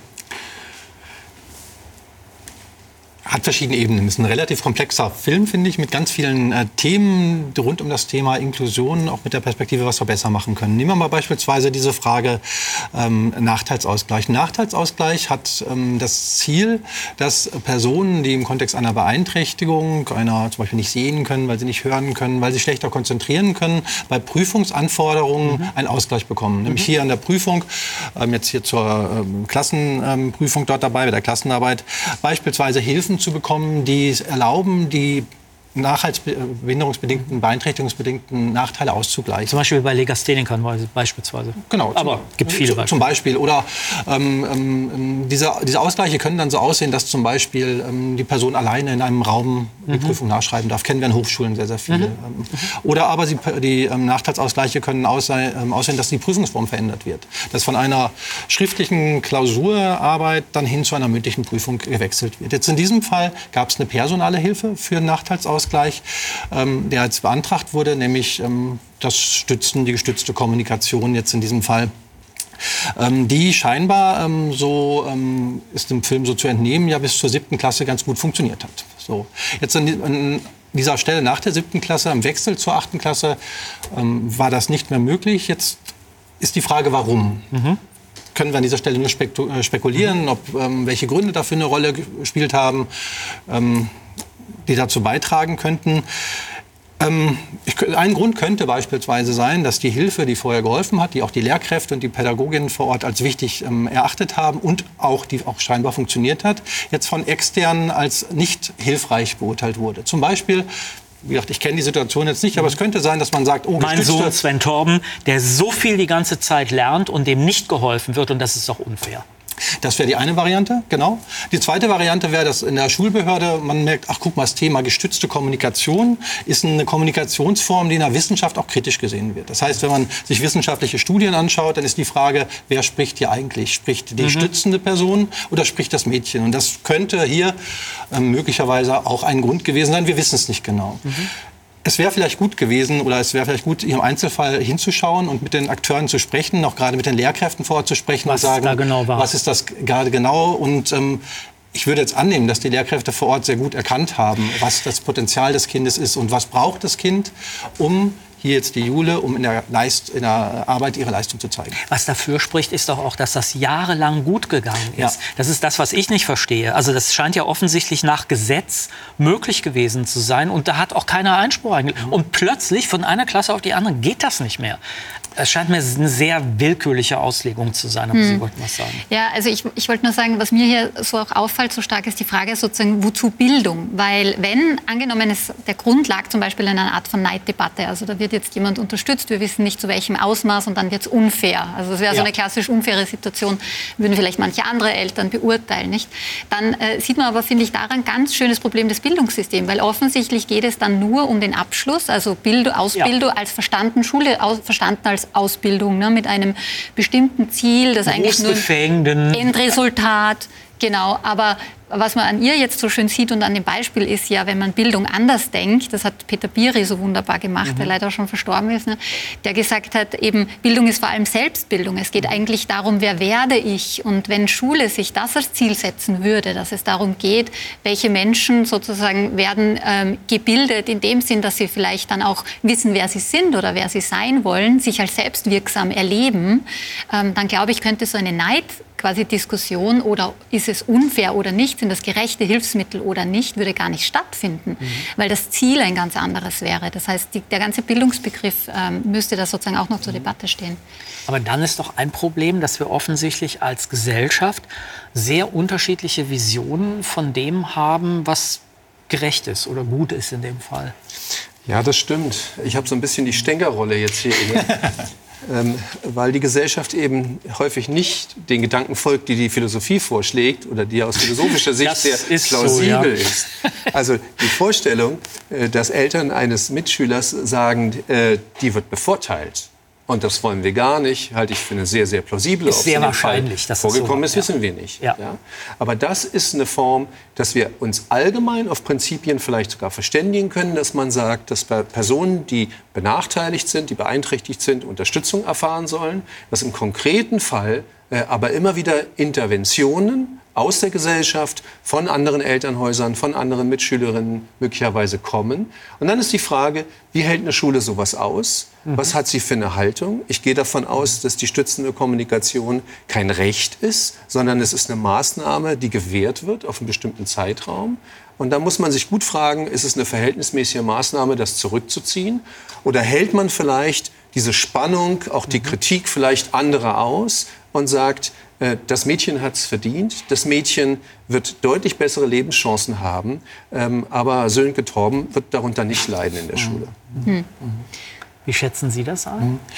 Hat verschiedene Ebenen. Es ist ein relativ komplexer Film, finde ich, mit ganz vielen äh, Themen rund um das Thema Inklusion, auch mit der Perspektive, was wir besser machen können. Nehmen wir mal beispielsweise diese Frage ähm, Nachteilsausgleich. Nachteilsausgleich hat ähm, das Ziel, dass Personen, die im Kontext einer Beeinträchtigung, einer zum Beispiel nicht sehen können, weil sie nicht hören können, weil sie schlechter konzentrieren können, bei Prüfungsanforderungen mhm. einen Ausgleich bekommen. Mhm. Nämlich hier an der Prüfung, ähm, jetzt hier zur ähm, Klassenprüfung ähm, dort dabei, bei der Klassenarbeit, beispielsweise Hilfen zu bekommen, die es erlauben, die nachhaltsbehinderungsbedingten, beeinträchtigungsbedingten Nachteile auszugleichen. Zum Beispiel bei Legasthenikern beispielsweise. Genau. Aber es gibt viele Beispiele. Zum Beispiel. Oder ähm, ähm, diese, diese Ausgleiche können dann so aussehen, dass zum Beispiel ähm, die Person alleine in einem Raum die mhm. Prüfung nachschreiben darf. Kennen wir in Hochschulen sehr, sehr viele. Mhm. Oder aber sie, die ähm, Nachteilsausgleiche können aussehen, ähm, aussehen, dass die Prüfungsform verändert wird. Dass von einer schriftlichen Klausurarbeit dann hin zu einer mündlichen Prüfung gewechselt wird. Jetzt in diesem Fall gab es eine personale Hilfe für einen Nachteilsausgleich. Ausgleich, ähm, der jetzt beantragt wurde, nämlich ähm, das Stützen, die gestützte Kommunikation jetzt in diesem Fall, ähm, die scheinbar, ähm, so ähm, ist im Film so zu entnehmen, ja bis zur siebten Klasse ganz gut funktioniert hat. So. Jetzt an, an dieser Stelle nach der siebten Klasse, im Wechsel zur achten Klasse, ähm, war das nicht mehr möglich. Jetzt ist die Frage, warum? Mhm. Können wir an dieser Stelle nur spekulieren, ob ähm, welche Gründe dafür eine Rolle gespielt haben, ähm, die dazu beitragen könnten. Ähm, ich, ein Grund könnte beispielsweise sein, dass die Hilfe, die vorher geholfen hat, die auch die Lehrkräfte und die Pädagoginnen vor Ort als wichtig ähm, erachtet haben und auch die auch scheinbar funktioniert hat, jetzt von Externen als nicht hilfreich beurteilt wurde. Zum Beispiel, wie gesagt, ich kenne die Situation jetzt nicht, aber es könnte sein, dass man sagt, oh, mein Sohn Sven Torben, der so viel die ganze Zeit lernt und dem nicht geholfen wird, und das ist doch unfair. Das wäre die eine Variante, genau. Die zweite Variante wäre, dass in der Schulbehörde man merkt, ach guck mal, das Thema gestützte Kommunikation ist eine Kommunikationsform, die in der Wissenschaft auch kritisch gesehen wird. Das heißt, wenn man sich wissenschaftliche Studien anschaut, dann ist die Frage, wer spricht hier eigentlich? Spricht die mhm. stützende Person oder spricht das Mädchen? Und das könnte hier äh, möglicherweise auch ein Grund gewesen sein. Wir wissen es nicht genau. Mhm. Es wäre vielleicht gut gewesen oder es wäre vielleicht gut, hier im Einzelfall hinzuschauen und mit den Akteuren zu sprechen, auch gerade mit den Lehrkräften vor Ort zu sprechen was und sagen, da genau war. Was ist das gerade genau? Und ähm, ich würde jetzt annehmen, dass die Lehrkräfte vor Ort sehr gut erkannt haben, was das Potenzial des Kindes ist und was braucht das Kind, um hier jetzt die Jule, um in der, Leist, in der Arbeit ihre Leistung zu zeigen. Was dafür spricht, ist doch auch, dass das jahrelang gut gegangen ist. Ja. Das ist das, was ich nicht verstehe. Also das scheint ja offensichtlich nach Gesetz möglich gewesen zu sein. Und da hat auch keiner Einspruch eingelegt. Mhm. Und plötzlich von einer Klasse auf die andere geht das nicht mehr. Es scheint mir eine sehr willkürliche Auslegung zu sein, aber hm. Sie wollten was sagen. Ja, also ich, ich wollte nur sagen, was mir hier so auch auffällt, so stark ist die Frage sozusagen, wozu Bildung? Weil wenn, angenommen, es, der Grund lag zum Beispiel in einer Art von Neiddebatte, also da wird jetzt jemand unterstützt, wir wissen nicht zu welchem Ausmaß und dann wird es unfair. Also es wäre ja. so eine klassisch unfaire Situation, würden vielleicht manche andere Eltern beurteilen, nicht? Dann äh, sieht man aber, finde ich, daran ganz schönes Problem des Bildungssystems, weil offensichtlich geht es dann nur um den Abschluss, also Bild, Ausbildung ja. als verstanden, Schule aus, verstanden als Ausbildung, ne, mit einem bestimmten Ziel, das eigentlich nur ein Endresultat, genau, aber was man an ihr jetzt so schön sieht und an dem Beispiel ist ja, wenn man Bildung anders denkt, das hat Peter Biri so wunderbar gemacht, mhm. der leider schon verstorben ist, ne, der gesagt hat, eben Bildung ist vor allem Selbstbildung. Es geht eigentlich darum, wer werde ich? Und wenn Schule sich das als Ziel setzen würde, dass es darum geht, welche Menschen sozusagen werden ähm, gebildet, in dem Sinn, dass sie vielleicht dann auch wissen, wer sie sind oder wer sie sein wollen, sich als selbstwirksam erleben, ähm, dann glaube ich, könnte so eine Neid quasi Diskussion oder ist es unfair oder nicht, sind das gerechte Hilfsmittel oder nicht, würde gar nicht stattfinden, mhm. weil das Ziel ein ganz anderes wäre. Das heißt, die, der ganze Bildungsbegriff ähm, müsste da sozusagen auch noch zur Debatte stehen. Aber dann ist doch ein Problem, dass wir offensichtlich als Gesellschaft sehr unterschiedliche Visionen von dem haben, was gerecht ist oder gut ist in dem Fall. Ja, das stimmt. Ich habe so ein bisschen die Stänkerrolle jetzt hier inne. Ähm, weil die Gesellschaft eben häufig nicht den Gedanken folgt, die die Philosophie vorschlägt oder die aus philosophischer Sicht das sehr ist plausibel so, ja. ist. Also die Vorstellung, äh, dass Eltern eines Mitschülers sagen, äh, die wird bevorteilt. Und das wollen wir gar nicht, halte ich für eine sehr, sehr plausible Ist sehr wahrscheinlich, dass das vorgekommen ist, so, ja. wissen wir nicht. Ja. Ja? Aber das ist eine Form, dass wir uns allgemein auf Prinzipien vielleicht sogar verständigen können, dass man sagt, dass bei Personen, die benachteiligt sind, die beeinträchtigt sind, Unterstützung erfahren sollen, dass im konkreten Fall äh, aber immer wieder Interventionen aus der Gesellschaft, von anderen Elternhäusern, von anderen Mitschülerinnen möglicherweise kommen. Und dann ist die Frage, wie hält eine Schule sowas aus? Mhm. Was hat sie für eine Haltung? Ich gehe davon aus, dass die stützende Kommunikation kein Recht ist, sondern es ist eine Maßnahme, die gewährt wird auf einen bestimmten Zeitraum. Und da muss man sich gut fragen, ist es eine verhältnismäßige Maßnahme, das zurückzuziehen? Oder hält man vielleicht diese Spannung, auch die Kritik vielleicht anderer aus und sagt, das Mädchen hat es verdient, das Mädchen wird deutlich bessere Lebenschancen haben, ähm, aber Sönke Torben wird darunter nicht leiden in der Schule. Mhm. Wie schätzen Sie das ein? Mhm.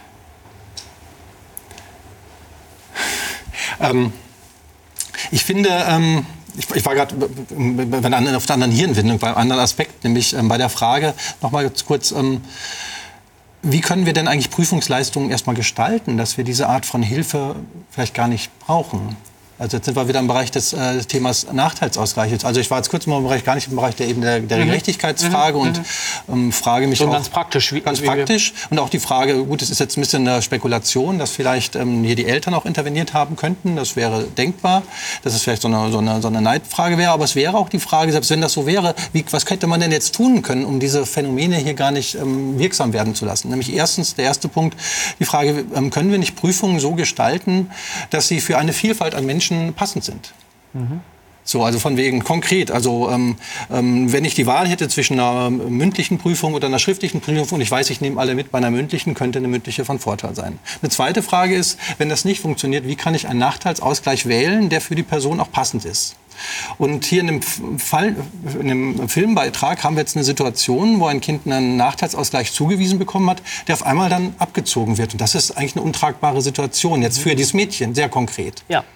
Ähm, ich finde, ähm, ich, ich war gerade auf der anderen Hirnwindung, beim anderen Aspekt, nämlich ähm, bei der Frage, noch mal kurz, ähm, wie können wir denn eigentlich Prüfungsleistungen erstmal gestalten, dass wir diese Art von Hilfe vielleicht gar nicht brauchen? Also jetzt sind wir wieder im Bereich des äh, Themas Nachteilsausgleich. Also ich war jetzt kurz mal im Bereich, gar nicht im Bereich der, eben der, der mhm. Gerechtigkeitsfrage mhm. und ähm, frage mich so auch... ganz praktisch. Wie, ganz wie praktisch. Und auch die Frage, gut, es ist jetzt ein bisschen eine Spekulation, dass vielleicht ähm, hier die Eltern auch interveniert haben könnten. Das wäre denkbar, dass es vielleicht so eine, so eine, so eine Neidfrage wäre. Aber es wäre auch die Frage, selbst wenn das so wäre, wie, was könnte man denn jetzt tun können, um diese Phänomene hier gar nicht ähm, wirksam werden zu lassen? Nämlich erstens, der erste Punkt, die Frage, ähm, können wir nicht Prüfungen so gestalten, dass sie für eine Vielfalt an Menschen passend sind? Mhm. So, also von wegen konkret. Also ähm, ähm, wenn ich die Wahl hätte zwischen einer mündlichen Prüfung oder einer schriftlichen Prüfung und ich weiß, ich nehme alle mit, bei einer mündlichen könnte eine mündliche von Vorteil sein. Eine zweite Frage ist, wenn das nicht funktioniert, wie kann ich einen Nachteilsausgleich wählen, der für die Person auch passend ist? Und hier in dem, Fall, in dem Filmbeitrag haben wir jetzt eine Situation, wo ein Kind einen Nachteilsausgleich zugewiesen bekommen hat, der auf einmal dann abgezogen wird. Und das ist eigentlich eine untragbare Situation, jetzt für dieses Mädchen, sehr konkret. Ja.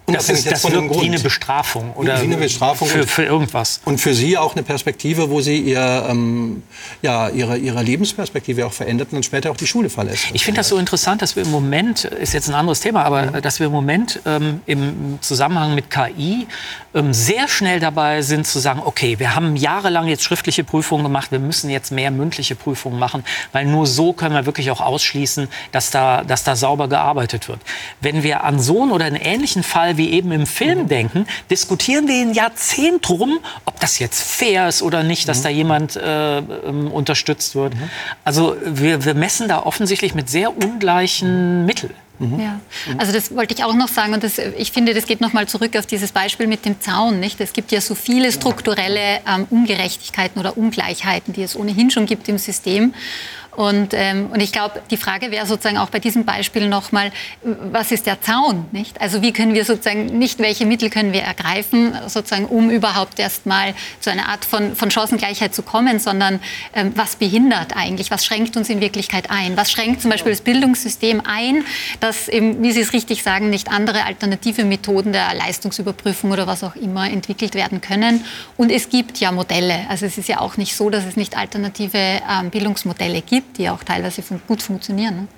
Das, ist, das wirkt wie eine Bestrafung oder wie eine Bestrafung für, für irgendwas. Und für Sie auch eine Perspektive, wo Sie ihr, ähm, ja, ihre, ihre Lebensperspektive auch verändert und dann später auch die Schule verlässt. Ich finde das so interessant, dass wir im Moment, ist jetzt ein anderes Thema, aber mhm. dass wir im Moment ähm, im Zusammenhang mit K I ähm, sehr schnell dabei sind zu sagen, okay, wir haben jahrelang jetzt schriftliche Prüfungen gemacht, wir müssen jetzt mehr mündliche Prüfungen machen, weil nur so können wir wirklich auch ausschließen, dass da, dass da sauber gearbeitet wird. Wenn wir an so einen oder einen ähnlichen Fall wie eben im Film mhm. denken, diskutieren wir ein Jahrzehnt drum, ob das jetzt fair ist oder nicht, dass mhm. da jemand äh, ähm, unterstützt wird. Mhm. Also wir, wir messen da offensichtlich mit sehr ungleichen mhm. Mitteln. Mhm. Ja, also das wollte ich auch noch sagen und das, ich finde, das geht noch mal zurück auf dieses Beispiel mit dem Zaun, nicht? Es gibt ja so viele strukturelle ähm, Ungerechtigkeiten oder Ungleichheiten, die es ohnehin schon gibt im System. Und, ähm, und ich glaube, die Frage wäre sozusagen auch bei diesem Beispiel nochmal, was ist der Zaun, nicht? Also wie können wir sozusagen, nicht welche Mittel können wir ergreifen, sozusagen, um überhaupt erst mal zu einer Art von, von Chancengleichheit zu kommen, sondern ähm, was behindert eigentlich, was schränkt uns in Wirklichkeit ein? Was schränkt zum Beispiel das Bildungssystem ein, dass eben, wie Sie es richtig sagen, nicht andere alternative Methoden der Leistungsüberprüfung oder was auch immer entwickelt werden können? Und es gibt ja Modelle, also es ist ja auch nicht so, dass es nicht alternative ähm, Bildungsmodelle gibt, die auch teilweise gut funktionieren. Ne?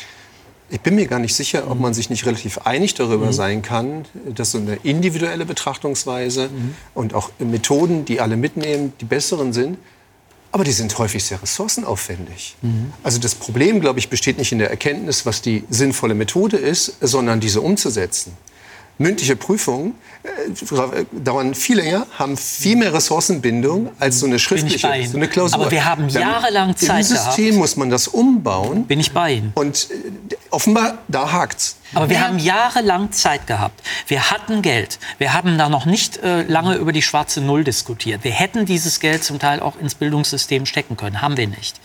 Ich bin mir gar nicht sicher, ob man sich nicht relativ einig darüber mhm. sein kann, dass so eine individuelle Betrachtungsweise mhm. und auch Methoden, die alle mitnehmen, die besseren sind. Aber die sind häufig sehr ressourcenaufwendig. Mhm. Also das Problem, glaube ich, besteht nicht in der Erkenntnis, was die sinnvolle Methode ist, sondern diese umzusetzen. Mündliche Prüfungen äh, dauern viel länger, haben viel mehr Ressourcenbindung als so eine schriftliche, so eine Klausur. Aber wir haben jahrelang Zeit gehabt. Im System muss man das umbauen. Bin ich bei Ihnen. Und äh, offenbar, da hakt's. Aber wir ja. haben jahrelang Zeit gehabt. Wir hatten Geld. Wir haben da noch nicht äh, lange über die schwarze Null diskutiert. Wir hätten dieses Geld zum Teil auch ins Bildungssystem stecken können. Haben wir nicht.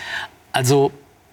Also...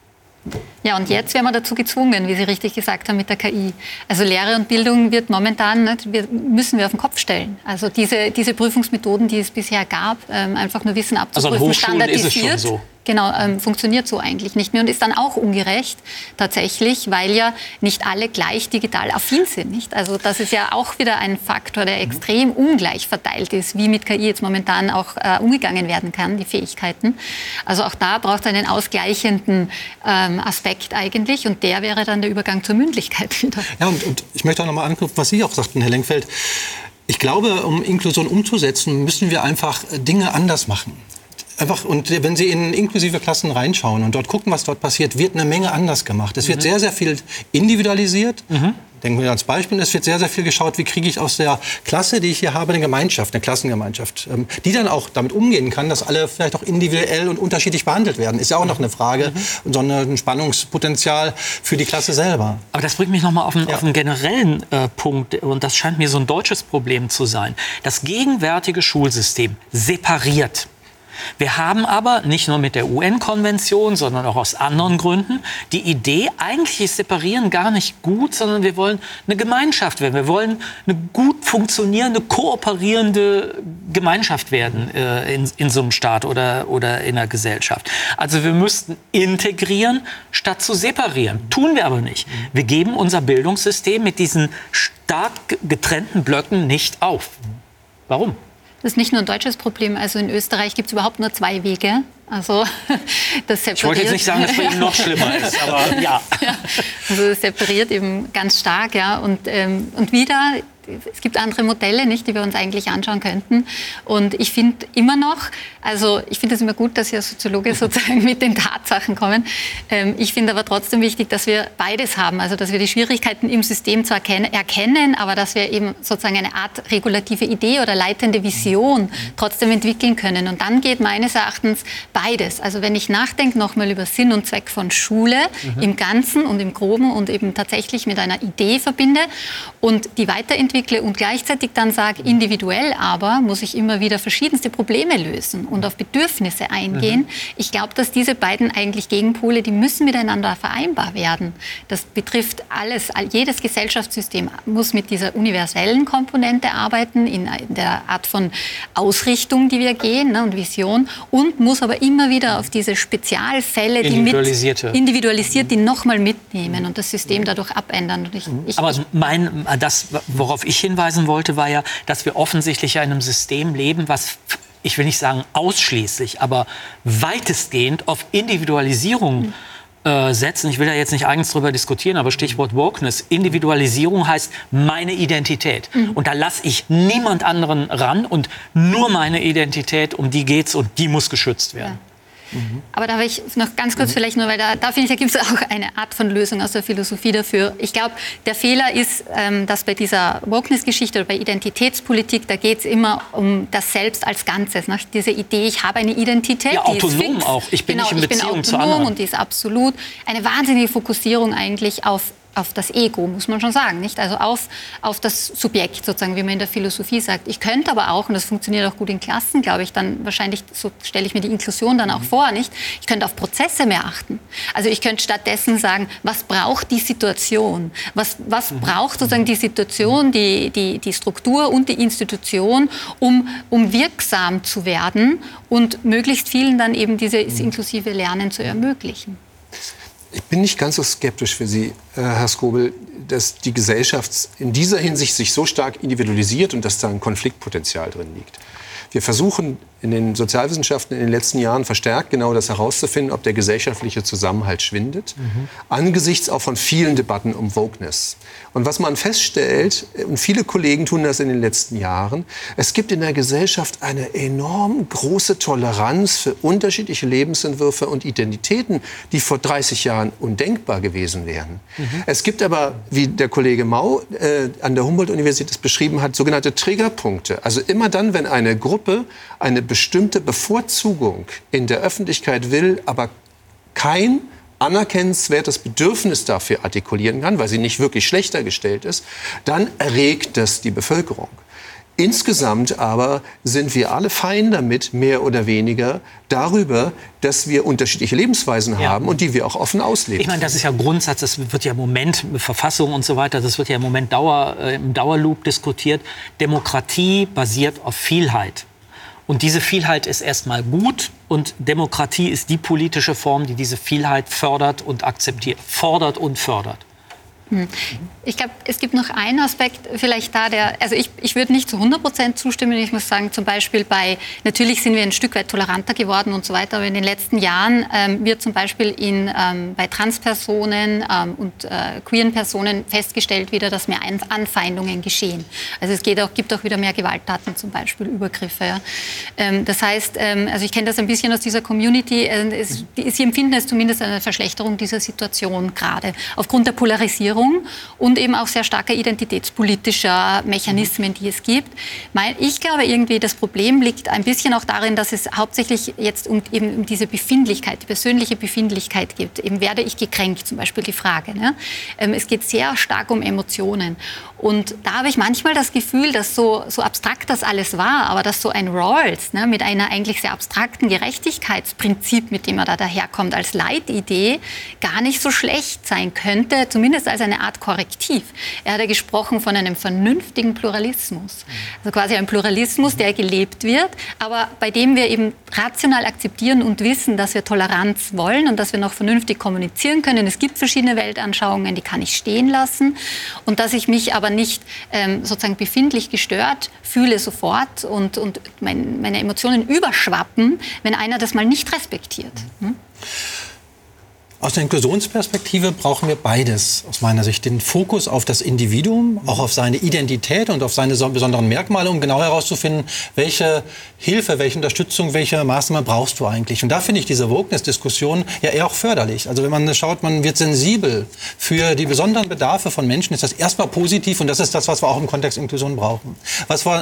Ja, und jetzt werden wir dazu gezwungen, wie Sie richtig gesagt haben, mit der K I. Also Lehre und Bildung wird momentan, nicht, wir, müssen wir auf den Kopf stellen. Also diese, diese Prüfungsmethoden, die es bisher gab, ähm, einfach nur Wissen abzuprüfen, also an Hochschulen ist es schon so. Genau, ähm, funktioniert so eigentlich nicht mehr und ist dann auch ungerecht tatsächlich, weil ja nicht alle gleich digital affin sind. Nicht? Also das ist ja auch wieder ein Faktor, der extrem ungleich verteilt ist, wie mit K I jetzt momentan auch äh, umgegangen werden kann, die Fähigkeiten. Also auch da braucht es einen ausgleichenden ähm, Aspekt eigentlich und der wäre dann der Übergang zur Mündlichkeit wieder. Ja, und, und ich möchte auch noch mal anknüpfen, was Sie auch sagten, Herr Lenkfeld. Ich glaube, um Inklusion umzusetzen, müssen wir einfach Dinge anders machen. Einfach, und wenn Sie in inklusive Klassen reinschauen und dort gucken, was dort passiert, wird eine Menge anders gemacht. Es wird mhm. sehr, sehr viel individualisiert. Mhm. Denken wir als Beispiel, es wird sehr, sehr viel geschaut, wie kriege ich aus der Klasse, die ich hier habe, eine Gemeinschaft, eine Klassengemeinschaft, die dann auch damit umgehen kann, dass alle vielleicht auch individuell und unterschiedlich behandelt werden. Ist ja auch noch eine Frage mhm. und so ein Spannungspotenzial für die Klasse selber. Aber das bringt mich noch mal auf einen, ja. auf einen generellen äh, Punkt, und das scheint mir so ein deutsches Problem zu sein. Das gegenwärtige Schulsystem separiert. Wir haben aber nicht nur mit der U N-Konvention, sondern auch aus anderen Gründen die Idee, eigentlich ist Separieren gar nicht gut, sondern wir wollen eine Gemeinschaft werden. Wir wollen eine gut funktionierende, kooperierende Gemeinschaft werden äh, in, in so einem Staat oder, oder in einer Gesellschaft. Also wir müssten integrieren, statt zu separieren. Tun wir aber nicht. Wir geben unser Bildungssystem mit diesen stark getrennten Blöcken nicht auf. Warum? Das ist nicht nur ein deutsches Problem. Also in Österreich gibt es überhaupt nur zwei Wege. Also das separiert. Ich wollte jetzt nicht sagen, dass es bei Ihnen noch schlimmer ist, aber ja. ja. Also das separiert eben ganz stark, ja. Und, ähm, und wieder, es gibt andere Modelle, nicht, die wir uns eigentlich anschauen könnten. Und ich finde immer noch, also ich finde es immer gut, dass Sie als Soziologe sozusagen mit den Tatsachen kommen. Ähm, ich finde aber trotzdem wichtig, dass wir beides haben. Also dass wir die Schwierigkeiten im System zwar erkennen, erkennen, aber dass wir eben sozusagen eine Art regulative Idee oder leitende Vision trotzdem entwickeln können. Und dann geht meines Erachtens beides. Also wenn ich nachdenke nochmal über Sinn und Zweck von Schule mhm. im Ganzen und im Groben und eben tatsächlich mit einer Idee verbinde und die Weiterentwicklung entwickle und gleichzeitig dann sage, individuell aber muss ich immer wieder verschiedenste Probleme lösen und auf Bedürfnisse eingehen. Mhm. Ich glaube, dass diese beiden eigentlich Gegenpole, die müssen miteinander vereinbar werden. Das betrifft alles, jedes Gesellschaftssystem muss mit dieser universellen Komponente arbeiten, in der Art von Ausrichtung, die wir gehen, ne, und Vision, und muss aber immer wieder auf diese Spezialfälle, die mit individualisiert, die nochmal mitnehmen und das System dadurch abändern. Und ich, ich, aber mein, das, worauf ich hinweisen wollte, war ja, dass wir offensichtlich in einem System leben, was, ich will nicht sagen ausschließlich, aber weitestgehend auf Individualisierung äh, setzen. Ich will da jetzt nicht eigens drüber diskutieren, aber Stichwort Wokeness. Individualisierung heißt meine Identität. Mhm. Und da lasse ich niemand anderen ran und nur meine Identität, um die geht's und die muss geschützt werden. Ja. Mhm. Aber da habe ich noch ganz kurz vielleicht nur, weil da, da finde ich, da gibt es auch eine Art von Lösung aus der Philosophie dafür. Ich glaube, der Fehler ist, ähm, dass bei dieser Wokeness-Geschichte oder bei Identitätspolitik, da geht es immer um das Selbst als Ganzes. Ne? Diese Idee, ich habe eine Identität, ja, die autonom ist fix. Auch. Ich bin genau, nicht in Beziehung zu anderen. Ich bin autonom und die ist absolut. Eine wahnsinnige Fokussierung eigentlich auf auf das Ego, muss man schon sagen, nicht? Also auf, auf das Subjekt, sozusagen, wie man in der Philosophie sagt. Ich könnte aber auch, und das funktioniert auch gut in Klassen, glaube ich, dann wahrscheinlich, so stelle ich mir die Inklusion dann auch vor, nicht? Ich könnte auf Prozesse mehr achten. Also ich könnte stattdessen sagen, was braucht die Situation? Was, was braucht sozusagen die Situation, die, die, die Struktur und die Institution, um, um wirksam zu werden und möglichst vielen dann eben dieses inklusive Lernen zu ermöglichen? Ich bin nicht ganz so skeptisch für Sie, Herr Skobel, dass die Gesellschaft in dieser Hinsicht sich so stark individualisiert und dass da ein Konfliktpotenzial drin liegt. Wir versuchen in den Sozialwissenschaften in den letzten Jahren verstärkt genau das herauszufinden, ob der gesellschaftliche Zusammenhalt schwindet, mhm. angesichts auch von vielen Debatten um Wokeness. Und was man feststellt, und viele Kollegen tun das in den letzten Jahren, es gibt in der Gesellschaft eine enorm große Toleranz für unterschiedliche Lebensentwürfe und Identitäten, die vor dreißig Jahren undenkbar gewesen wären. Mhm. Es gibt aber, wie der Kollege Mau äh, an der Humboldt-Universität es beschrieben hat, sogenannte Triggerpunkte. Also immer dann, wenn eine Gruppe eine bestimmte Bevorzugung in der Öffentlichkeit will, aber kein anerkennenswertes Bedürfnis dafür artikulieren kann, weil sie nicht wirklich schlechter gestellt ist, dann erregt das die Bevölkerung. Insgesamt aber sind wir alle fein damit, mehr oder weniger, darüber, dass wir unterschiedliche Lebensweisen ja. haben und die wir auch offen ausleben. Ich meine, das ist ja Grundsatz, das wird ja im Moment, Verfassung und so weiter, das wird ja im Moment Dauer, äh, im Dauerloop diskutiert. Demokratie basiert auf Vielheit. Und diese Vielheit ist erstmal gut und Demokratie ist die politische Form, die diese Vielheit fördert und akzeptiert, fordert und fördert. Ich glaube, es gibt noch einen Aspekt vielleicht da, der, also ich, ich würde nicht zu hundert Prozent zustimmen. Ich muss sagen, zum Beispiel bei, natürlich sind wir ein Stück weit toleranter geworden und so weiter, aber in den letzten Jahren ähm, wird zum Beispiel in, ähm, bei Transpersonen ähm, und äh, queeren Personen festgestellt wieder, dass mehr Anfeindungen geschehen. Also es geht auch, gibt auch wieder mehr Gewalttaten, zum Beispiel Übergriffe. Ja. Ähm, das heißt, ähm, also ich kenne das ein bisschen aus dieser Community, äh, es, die, sie empfinden es zumindest eine Verschlechterung dieser Situation gerade, aufgrund der Polarisierung und eben auch sehr starker identitätspolitischer Mechanismen, die es gibt. Ich glaube irgendwie, das Problem liegt ein bisschen auch darin, dass es hauptsächlich jetzt um, eben um diese Befindlichkeit, die persönliche Befindlichkeit geht. Eben werde ich gekränkt, zum Beispiel die Frage. Ne? Es geht sehr stark um Emotionen. Und da habe ich manchmal das Gefühl, dass so, so abstrakt das alles war, aber dass so ein Rawls, ne, mit einer eigentlich sehr abstrakten Gerechtigkeitsprinzip, mit dem er da daherkommt, als Leitidee, gar nicht so schlecht sein könnte, zumindest als eine Art Korrektiv. Er hat ja gesprochen von einem vernünftigen Pluralismus. Also quasi ein Pluralismus, der gelebt wird, aber bei dem wir eben rational akzeptieren und wissen, dass wir Toleranz wollen und dass wir noch vernünftig kommunizieren können. Es gibt verschiedene Weltanschauungen, die kann ich stehen lassen und dass ich mich aber nicht ähm, sozusagen befindlich gestört fühle sofort und, und mein, meine Emotionen überschwappen, wenn einer das mal nicht respektiert. Hm? Aus der Inklusionsperspektive brauchen wir beides, aus meiner Sicht. Den Fokus auf das Individuum, auch auf seine Identität und auf seine besonderen Merkmale, um genau herauszufinden, welche Hilfe, welche Unterstützung, welche Maßnahme brauchst du eigentlich. Und da finde ich diese Wokeness-Diskussion ja eher auch förderlich. Also wenn man schaut, man wird sensibel für die besonderen Bedarfe von Menschen, ist das erstmal positiv und das ist das, was wir auch im Kontext Inklusion brauchen. Was wir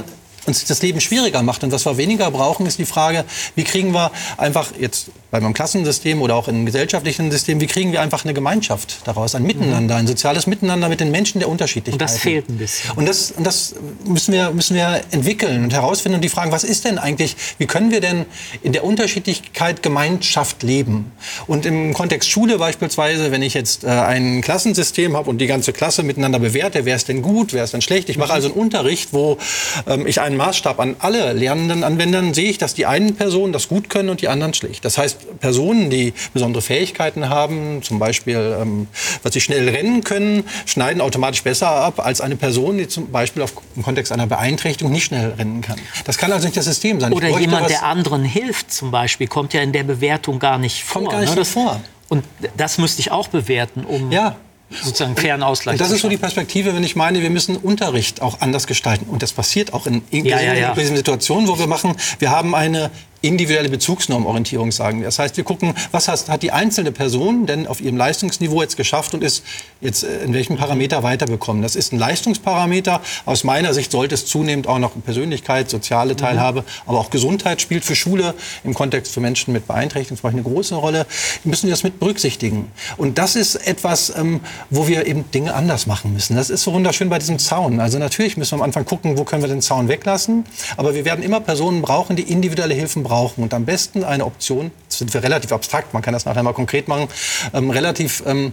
uns das Leben schwieriger macht. Und was wir weniger brauchen, ist die Frage, wie kriegen wir einfach jetzt bei meinem Klassensystem oder auch im gesellschaftlichen System, wie kriegen wir einfach eine Gemeinschaft daraus, ein Miteinander, ein soziales Miteinander mit den Menschen der Unterschiedlichkeit. Und das fehlt ein bisschen. Und das, und das müssen wir, müssen wir entwickeln und herausfinden und die Fragen, was ist denn eigentlich, wie können wir denn in der Unterschiedlichkeit Gemeinschaft leben? Und im Kontext Schule beispielsweise, wenn ich jetzt äh, ein Klassensystem habe und die ganze Klasse miteinander bewerte, wer ist denn gut, wer ist denn schlecht? Ich mache also einen Unterricht, wo ähm, ich einen Maßstab an alle Lernenden anwende, dann sehe ich, dass die einen Personen das gut können und die anderen schlecht. Das heißt, Personen, die besondere Fähigkeiten haben, zum Beispiel, ähm, was sie schnell rennen können, schneiden automatisch besser ab als eine Person, die zum Beispiel auf, im Kontext einer Beeinträchtigung nicht schnell rennen kann. Das kann also nicht das System sein. Oder jemand, der anderen hilft zum Beispiel, kommt ja in der Bewertung gar nicht vor. Kommt gar nicht ne? das, vor. Und das müsste ich auch bewerten, um... Ja. sozusagen fairen Ausgleich. Und das zu ist so die schaffen. Perspektive, wenn ich meine, wir müssen Unterricht auch anders gestalten. Und das passiert auch in, in Ja, ja, ja. diesen Situationen, wo wir machen, wir haben eine individuelle Bezugsnormorientierung, sagen wir. Das heißt, wir gucken, was hat, hat die einzelne Person denn auf ihrem Leistungsniveau jetzt geschafft und ist jetzt in welchem Parameter weiterbekommen. Das ist ein Leistungsparameter. Aus meiner Sicht sollte es zunehmend auch noch Persönlichkeit, soziale Teilhabe, mhm. aber auch Gesundheit spielt für Schule im Kontext für Menschen mit Beeinträchtigung zum Beispiel eine große Rolle. Wir müssen das mit berücksichtigen. Und das ist etwas, ähm, wo wir eben Dinge anders machen müssen. Das ist so wunderschön bei diesem Zaun. Also natürlich müssen wir am Anfang gucken, wo können wir den Zaun weglassen. Aber wir werden immer Personen brauchen, die individuelle Hilfen brauchen. Und am besten eine Option, das sind wir relativ abstrakt, man kann das nachher mal konkret machen, ähm, relativ ähm,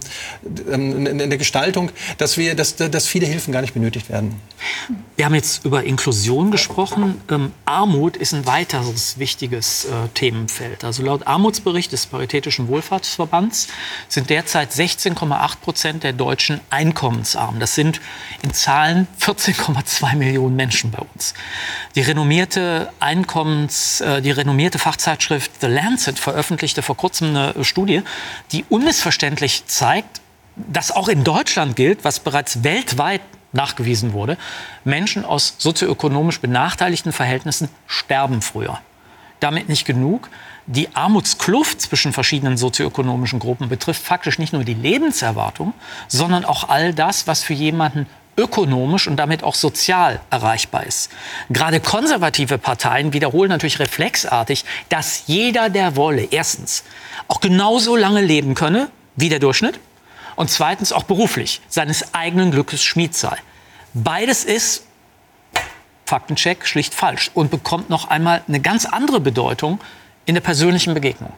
in, in der Gestaltung, dass, wir, dass, dass viele Hilfen gar nicht benötigt werden. Wir haben jetzt über Inklusion gesprochen. Ähm, Armut ist ein weiteres wichtiges äh, Themenfeld. Also laut Armutsbericht des Paritätischen Wohlfahrtsverbands sind derzeit sechzehn Komma acht Prozent der Deutschen einkommensarm. Das sind in Zahlen vierzehn Komma zwei Millionen Menschen bei uns. Die renommierte Einkommens, äh, die renommierte Fachzeitschrift The Lancet veröffentlichte vor kurzem eine Studie, die unmissverständlich zeigt, dass auch in Deutschland gilt, was bereits weltweit nachgewiesen wurde, Menschen aus sozioökonomisch benachteiligten Verhältnissen sterben früher. Damit nicht genug. Die Armutskluft zwischen verschiedenen sozioökonomischen Gruppen betrifft faktisch nicht nur die Lebenserwartung, sondern auch all das, was für jemanden ökonomisch und damit auch sozial erreichbar ist. Gerade konservative Parteien wiederholen natürlich reflexartig, dass jeder, der wolle, erstens auch genauso lange leben könne wie der Durchschnitt und zweitens auch beruflich seines eigenen Glückes Schmied sei. Beides ist, Faktencheck, schlicht falsch und bekommt noch einmal eine ganz andere Bedeutung in der persönlichen Begegnung.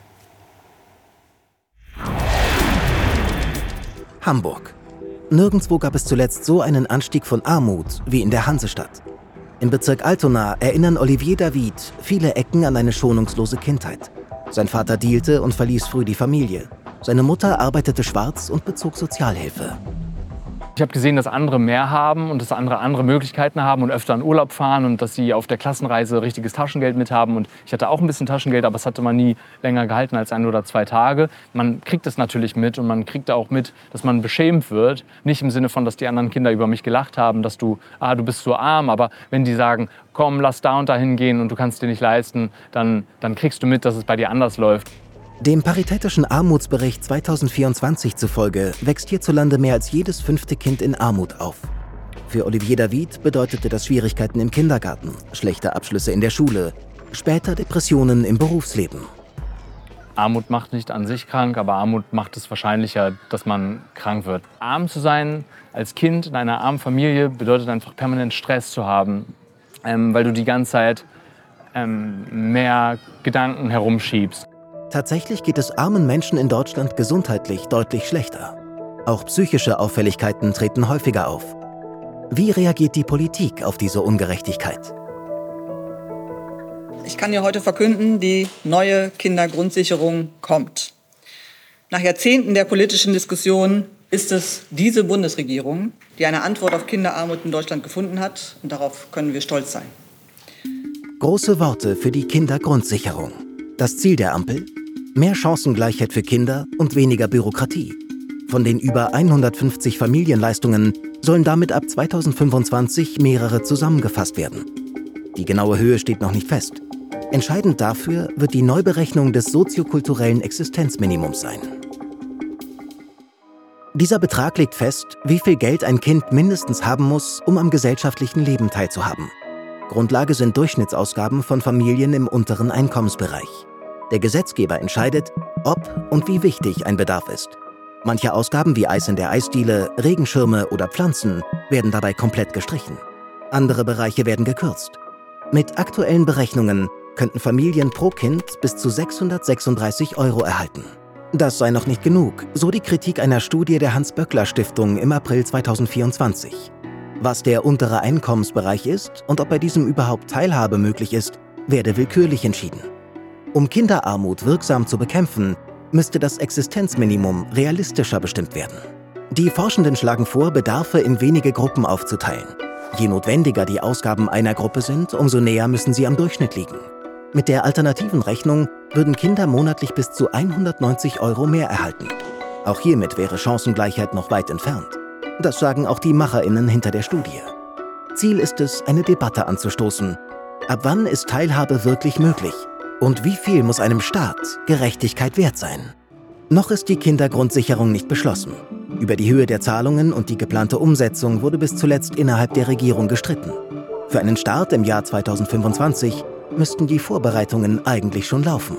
Hamburg. Nirgendwo gab es zuletzt so einen Anstieg von Armut wie in der Hansestadt. Im Bezirk Altona erinnern Olivier David viele Ecken an eine schonungslose Kindheit. Sein Vater dealte und verließ früh die Familie. Seine Mutter arbeitete schwarz und bezog Sozialhilfe. Ich habe gesehen, dass andere mehr haben und dass andere andere Möglichkeiten haben und öfter in Urlaub fahren und dass sie auf der Klassenreise richtiges Taschengeld mit haben. Und ich hatte auch ein bisschen Taschengeld, aber es hatte man nie länger gehalten als ein oder zwei Tage. Man kriegt es natürlich mit und man kriegt auch mit, dass man beschämt wird. Nicht im Sinne von, dass die anderen Kinder über mich gelacht haben, dass du, ah, du bist so arm. Aber wenn die sagen, komm, lass da und da hingehen und du kannst dir nicht leisten, dann, dann kriegst du mit, dass es bei dir anders läuft. Dem Paritätischen Armutsbericht zweitausendvierundzwanzig zufolge wächst hierzulande mehr als jedes fünfte Kind in Armut auf. Für Olivier David bedeutete das Schwierigkeiten im Kindergarten, schlechte Abschlüsse in der Schule, später Depressionen im Berufsleben. Armut macht nicht an sich krank, aber Armut macht es wahrscheinlicher, dass man krank wird. Arm zu sein als Kind in einer armen Familie bedeutet einfach permanent Stress zu haben, ähm, weil du die ganze Zeit ähm, mehr Gedanken herumschiebst. Tatsächlich geht es armen Menschen in Deutschland gesundheitlich deutlich schlechter. Auch psychische Auffälligkeiten treten häufiger auf. Wie reagiert die Politik auf diese Ungerechtigkeit? Ich kann dir heute verkünden, die neue Kindergrundsicherung kommt. Nach Jahrzehnten der politischen Diskussion ist es diese Bundesregierung, die eine Antwort auf Kinderarmut in Deutschland gefunden hat. Und darauf können wir stolz sein. Große Worte für die Kindergrundsicherung. Das Ziel der Ampel? Mehr Chancengleichheit für Kinder und weniger Bürokratie. Von den über hundertfünfzig Familienleistungen sollen damit ab zweitausendfünfundzwanzig mehrere zusammengefasst werden. Die genaue Höhe steht noch nicht fest. Entscheidend dafür wird die Neuberechnung des soziokulturellen Existenzminimums sein. Dieser Betrag legt fest, wie viel Geld ein Kind mindestens haben muss, um am gesellschaftlichen Leben teilzuhaben. Grundlage sind Durchschnittsausgaben von Familien im unteren Einkommensbereich. Der Gesetzgeber entscheidet, ob und wie wichtig ein Bedarf ist. Manche Ausgaben wie Eis in der Eisdiele, Regenschirme oder Pflanzen werden dabei komplett gestrichen. Andere Bereiche werden gekürzt. Mit aktuellen Berechnungen könnten Familien pro Kind bis zu sechshundertsechsunddreißig Euro erhalten. Das sei noch nicht genug, so die Kritik einer Studie der Hans-Böckler-Stiftung im April zweitausendvierundzwanzig. Was der untere Einkommensbereich ist und ob bei diesem überhaupt Teilhabe möglich ist, werde willkürlich entschieden. Um Kinderarmut wirksam zu bekämpfen, müsste das Existenzminimum realistischer bestimmt werden. Die Forschenden schlagen vor, Bedarfe in wenige Gruppen aufzuteilen. Je notwendiger die Ausgaben einer Gruppe sind, umso näher müssen sie am Durchschnitt liegen. Mit der alternativen Rechnung würden Kinder monatlich bis zu hundertneunzig Euro mehr erhalten. Auch hiermit wäre Chancengleichheit noch weit entfernt. Das sagen auch die MacherInnen hinter der Studie. Ziel ist es, eine Debatte anzustoßen. Ab wann ist Teilhabe wirklich möglich? Und wie viel muss einem Staat Gerechtigkeit wert sein? Noch ist die Kindergrundsicherung nicht beschlossen. Über die Höhe der Zahlungen und die geplante Umsetzung wurde bis zuletzt innerhalb der Regierung gestritten. Für einen Start im Jahr zweitausendfünfundzwanzig müssten die Vorbereitungen eigentlich schon laufen.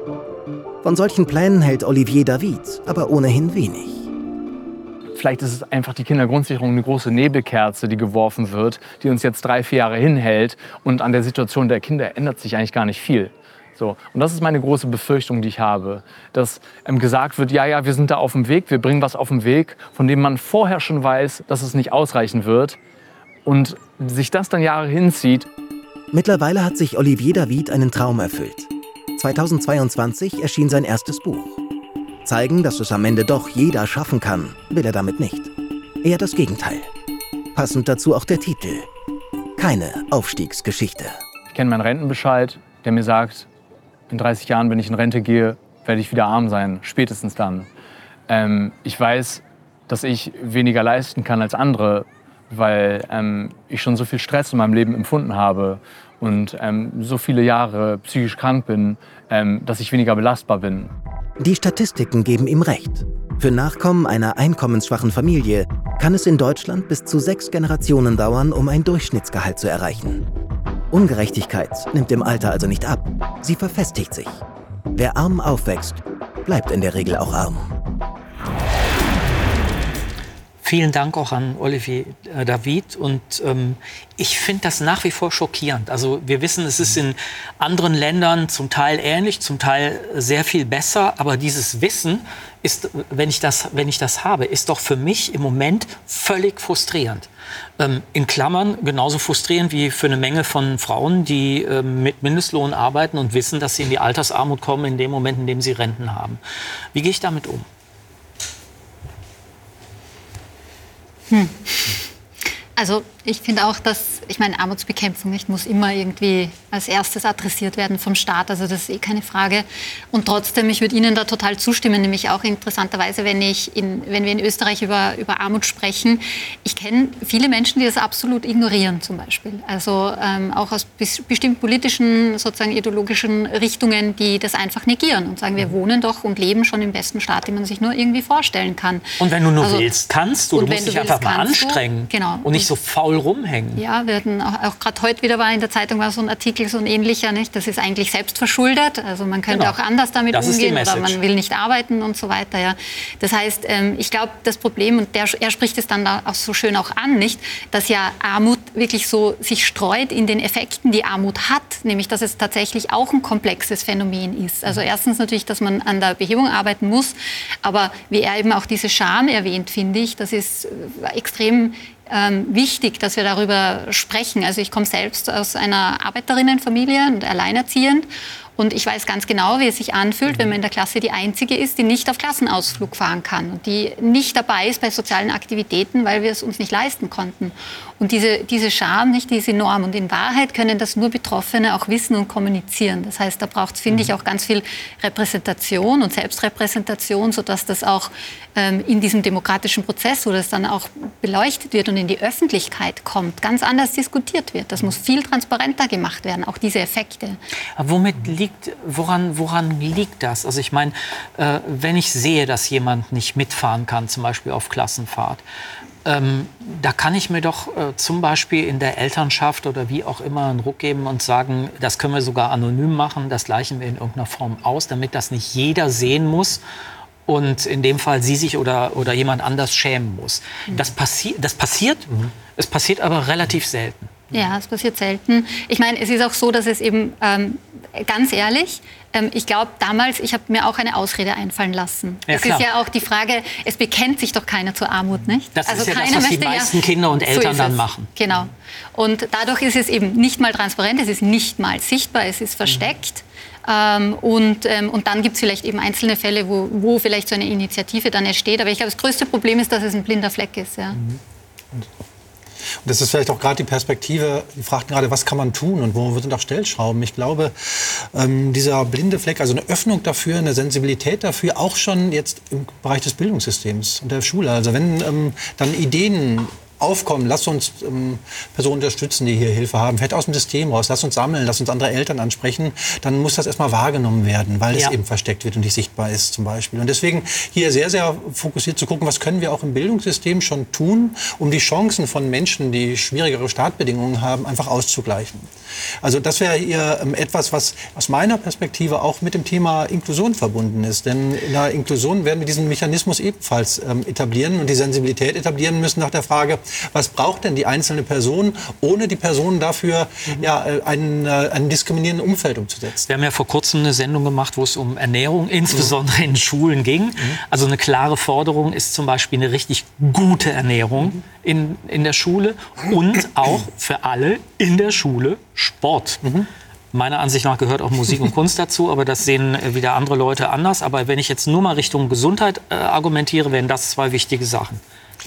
Von solchen Plänen hält Olivier David aber ohnehin wenig. Vielleicht ist es einfach die Kindergrundsicherung eine große Nebelkerze, die geworfen wird, die uns jetzt drei, vier Jahre hinhält. Und an der Situation der Kinder ändert sich eigentlich gar nicht viel. So. Und das ist meine große Befürchtung, die ich habe. Dass ähm, gesagt wird, ja, ja, wir sind da auf dem Weg, wir bringen was auf den Weg, von dem man vorher schon weiß, dass es nicht ausreichen wird. Und sich das dann Jahre hinzieht. Mittlerweile hat sich Olivier David einen Traum erfüllt. zweitausendzweiundzwanzig erschien sein erstes Buch. Zeigen, dass es am Ende doch jeder schaffen kann, will er damit nicht. Eher das Gegenteil. Passend dazu auch der Titel. Keine Aufstiegsgeschichte. Ich kenne meinen Rentenbescheid, der mir sagt, in dreißig Jahren, wenn ich in Rente gehe, werde ich wieder arm sein, spätestens dann. Ähm, ich weiß, dass ich weniger leisten kann als andere, weil ähm, ich schon so viel Stress in meinem Leben empfunden habe und ähm, so viele Jahre psychisch krank bin, ähm, dass ich weniger belastbar bin. Die Statistiken geben ihm recht. Für Nachkommen einer einkommensschwachen Familie kann es in Deutschland bis zu sechs Generationen dauern, um ein Durchschnittsgehalt zu erreichen. Ungerechtigkeit nimmt im Alter also nicht ab, sie verfestigt sich. Wer arm aufwächst, bleibt in der Regel auch arm. Vielen Dank auch an Olivier äh, David. Und ähm, ich finde das nach wie vor schockierend. Also wir wissen, es ist in anderen Ländern zum Teil ähnlich, zum Teil sehr viel besser. Aber dieses Wissen ist, wenn ich das, wenn ich das habe, ist doch für mich im Moment völlig frustrierend. Ähm, in Klammern genauso frustrierend wie für eine Menge von Frauen, die ähm, mit Mindestlohn arbeiten und wissen, dass sie in die Altersarmut kommen in dem Moment, in dem sie Renten haben. Wie gehe ich damit um? Hm. Also ich finde auch, dass, ich meine, Armutsbekämpfung nicht, muss immer irgendwie als erstes adressiert werden vom Staat. Also das ist eh keine Frage. Und trotzdem, ich würde Ihnen da total zustimmen, nämlich auch interessanterweise, wenn, ich in, wenn wir in Österreich über, über Armut sprechen. Ich kenne viele Menschen, die das absolut ignorieren zum Beispiel. Also ähm, auch aus bis, bestimmten politischen, sozusagen ideologischen Richtungen, die das einfach negieren und sagen, wir wohnen doch und leben schon im besten Staat, den man sich nur irgendwie vorstellen kann. Und wenn du nur also, willst, kannst du. Du musst dich du einfach willst, mal anstrengen du, genau. und nicht so faul rumhängen. Ja, wir hatten auch, auch gerade heute wieder war in der Zeitung war so ein Artikel, so ein ähnlicher, nicht? Das ist eigentlich selbstverschuldet. Also man könnte genau. auch anders damit das umgehen oder man will nicht arbeiten und so weiter. Ja. Das heißt, ähm, ich glaube, das Problem, und der, er spricht es dann da auch so schön auch an, nicht, dass ja Armut wirklich so sich streut in den Effekten, die Armut hat, nämlich dass es tatsächlich auch ein komplexes Phänomen ist. Also erstens natürlich, dass man an der Behebung arbeiten muss, aber wie er eben auch diese Scham erwähnt, finde ich, das ist extrem Ähm, wichtig, dass wir darüber sprechen. Also ich komme selbst aus einer Arbeiterinnenfamilie und alleinerziehend. Und ich weiß ganz genau, wie es sich anfühlt, wenn man in der Klasse die Einzige ist, die nicht auf Klassenausflug fahren kann und die nicht dabei ist bei sozialen Aktivitäten, weil wir es uns nicht leisten konnten. Und diese, diese Scham, nicht, die ist enorm. Und in Wahrheit können das nur Betroffene auch wissen und kommunizieren. Das heißt, da braucht es, finde ich, auch ganz viel Repräsentation und Selbstrepräsentation, sodass das auch ähm, in diesem demokratischen Prozess, wo das dann auch beleuchtet wird und in die Öffentlichkeit kommt, ganz anders diskutiert wird. Das muss viel transparenter gemacht werden, auch diese Effekte. Aber womit liegt, woran, woran liegt das? Also ich meine, äh, wenn ich sehe, dass jemand nicht mitfahren kann, zum Beispiel auf Klassenfahrt, Ähm, da kann ich mir doch äh, zum Beispiel in der Elternschaft oder wie auch immer einen Ruck geben und sagen, das können wir sogar anonym machen, das gleichen wir in irgendeiner Form aus, damit das nicht jeder sehen muss und in dem Fall sie sich oder, oder jemand anders schämen muss. Mhm. Das, passi das passiert, mhm. es passiert aber relativ selten. Ja, es passiert selten. Ich meine, es ist auch so, dass es eben, ähm, ganz ehrlich, ähm, ich glaube, damals, ich habe mir auch eine Ausrede einfallen lassen. Ja, es klar. ist ja auch die Frage, es bekennt sich doch keiner zur Armut, nicht? Das also ist ja das, was die meisten ja, Kinder und Eltern so dann machen. Genau. Und dadurch ist es eben nicht mal transparent, es ist nicht mal sichtbar, es ist versteckt. Mhm. Ähm, und, ähm, und dann gibt es vielleicht eben einzelne Fälle, wo, wo vielleicht so eine Initiative dann entsteht. Aber ich glaube, das größte Problem ist, dass es ein blinder Fleck ist. Ja. Mhm. Und das ist vielleicht auch gerade die Perspektive, die fragten gerade, was kann man tun und wo sind auch Stellschrauben? Ich glaube, ähm, dieser blinde Fleck, also eine Öffnung dafür, eine Sensibilität dafür, auch schon jetzt im Bereich des Bildungssystems und der Schule. Also wenn ähm, dann Ideen aufkommen, lasst uns ähm, Personen unterstützen, die hier Hilfe haben, vielleicht aus dem System raus, lasst uns sammeln, lasst uns andere Eltern ansprechen, dann muss das erstmal wahrgenommen werden, weil es ja. eben versteckt wird und nicht sichtbar ist zum Beispiel. Und deswegen hier sehr, sehr fokussiert zu gucken, was können wir auch im Bildungssystem schon tun, um die Chancen von Menschen, die schwierigere Startbedingungen haben, einfach auszugleichen. Also das wäre hier ähm, etwas, was aus meiner Perspektive auch mit dem Thema Inklusion verbunden ist. Denn in der Inklusion werden wir diesen Mechanismus ebenfalls ähm, etablieren und die Sensibilität etablieren müssen nach der Frage, was braucht denn die einzelne Person, ohne die Person dafür mhm. ja, ein, ein diskriminierenden Umfeld umzusetzen? Wir haben ja vor kurzem eine Sendung gemacht, wo es um Ernährung, insbesondere mhm. in Schulen ging. Mhm. Also eine klare Forderung ist zum Beispiel eine richtig gute Ernährung mhm. in, in der Schule und auch für alle in der Schule Sport. Mhm. Meiner Ansicht nach gehört auch Musik und Kunst dazu, aber das sehen wieder andere Leute anders. Aber wenn ich jetzt nur mal Richtung Gesundheit äh, argumentiere, wären das zwei wichtige Sachen.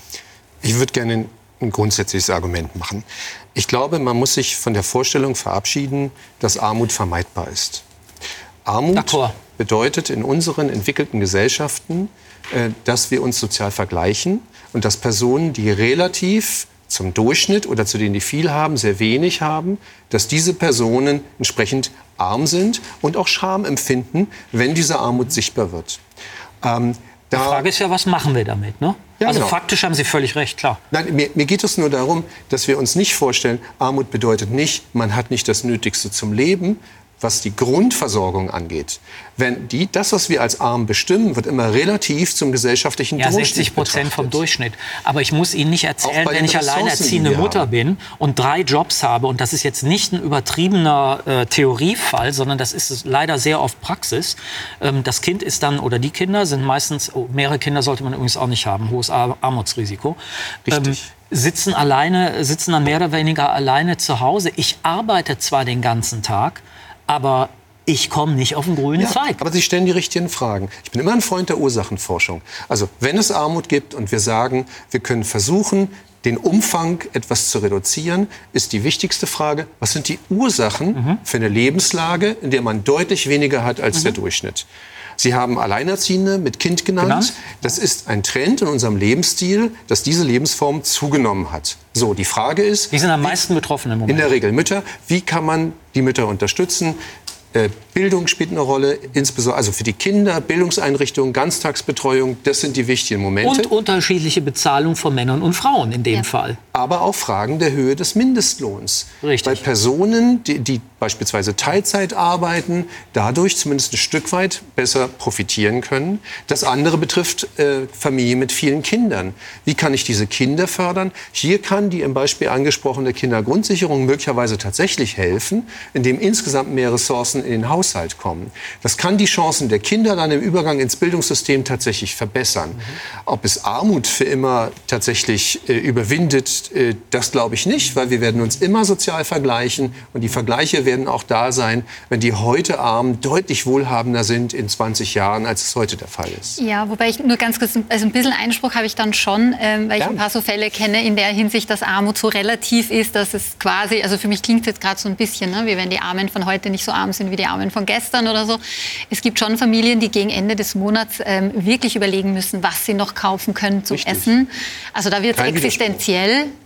Ich würde gerne ein, ein grundsätzliches Argument machen. Ich glaube, man muss sich von der Vorstellung verabschieden, dass Armut vermeidbar ist. Armut bedeutet in unseren entwickelten Gesellschaften, äh, dass wir uns sozial vergleichen und dass Personen, die relativ zum Durchschnitt oder zu denen, die viel haben, sehr wenig haben, dass diese Personen entsprechend arm sind und auch Scham empfinden, wenn diese Armut sichtbar wird. Ähm, Die Frage ist ja, was machen wir damit? Ne? Ja, also genau. Faktisch haben Sie völlig recht, klar. Nein, mir, mir geht es nur darum, dass wir uns nicht vorstellen, Armut bedeutet nicht, man hat nicht das Nötigste zum Leben, was die Grundversorgung angeht. Wenn die, das, was wir als arm bestimmen, wird immer relativ zum gesellschaftlichen ja, Durchschnitt sechzig Prozent vom Durchschnitt. Aber ich muss Ihnen nicht erzählen, wenn ich alleinerziehende Mutter haben. bin und drei Jobs habe, und das ist jetzt nicht ein übertriebener äh, Theoriefall, sondern das ist leider sehr oft Praxis. Ähm, das Kind ist dann, oder die Kinder sind meistens, oh, mehrere Kinder sollte man übrigens auch nicht haben, hohes Ar Armutsrisiko. Richtig. Ähm, sitzen alleine, sitzen dann mehr oder weniger alleine zu Hause. Ich arbeite zwar den ganzen Tag, aber ich komme nicht auf den grünen ja, Zweig. Aber Sie stellen die richtigen Fragen. Ich bin immer ein Freund der Ursachenforschung. Also wenn es Armut gibt und wir sagen, wir können versuchen, den Umfang etwas zu reduzieren, ist die wichtigste Frage, was sind die Ursachen mhm. für eine Lebenslage, in der man deutlich weniger hat als mhm. der Durchschnitt. Sie haben Alleinerziehende mit Kind genannt. genannt. Das ist ein Trend in unserem Lebensstil, dass diese Lebensform zugenommen hat. So, die Frage ist... Die sind am meisten betroffen im Moment. In der Regel Mütter. Wie kann man die Mütter unterstützen? Äh, Bildung spielt eine Rolle, insbesondere also für die Kinder, Bildungseinrichtungen, Ganztagsbetreuung, das sind die wichtigen Momente. Und unterschiedliche Bezahlung von Männern und Frauen in dem ja. Fall. Aber auch Fragen der Höhe des Mindestlohns. Richtig. Weil Personen, die, die beispielsweise Teilzeit arbeiten, dadurch zumindest ein Stück weit besser profitieren können. Das andere betrifft äh, Familien mit vielen Kindern. Wie kann ich diese Kinder fördern? Hier kann die im Beispiel angesprochene Kindergrundsicherung möglicherweise tatsächlich helfen, indem insgesamt mehr Ressourcen in den Haushalt kommen. Das kann die Chancen der Kinder dann im Übergang ins Bildungssystem tatsächlich verbessern. Mhm. Ob es Armut für immer tatsächlich äh, überwindet, äh, das glaube ich nicht, weil wir werden uns immer sozial vergleichen und die Vergleiche werden auch da sein, wenn die heute Armen deutlich wohlhabender sind in zwanzig Jahren, als es heute der Fall ist. Ja, wobei ich nur ganz kurz, also ein bisschen Einspruch habe ich dann schon, ähm, weil ich ja. ein paar so Fälle kenne, in der Hinsicht, dass Armut so relativ ist, dass es quasi, also für mich klingt es jetzt gerade so ein bisschen, ne, wie wenn die Armen von heute nicht so arm sind wie die Armen von gestern oder so. Es gibt schon Familien, die gegen Ende des Monats ähm, wirklich überlegen müssen, was sie noch kaufen können zum Richtig. Essen. Also da wird es existenziell.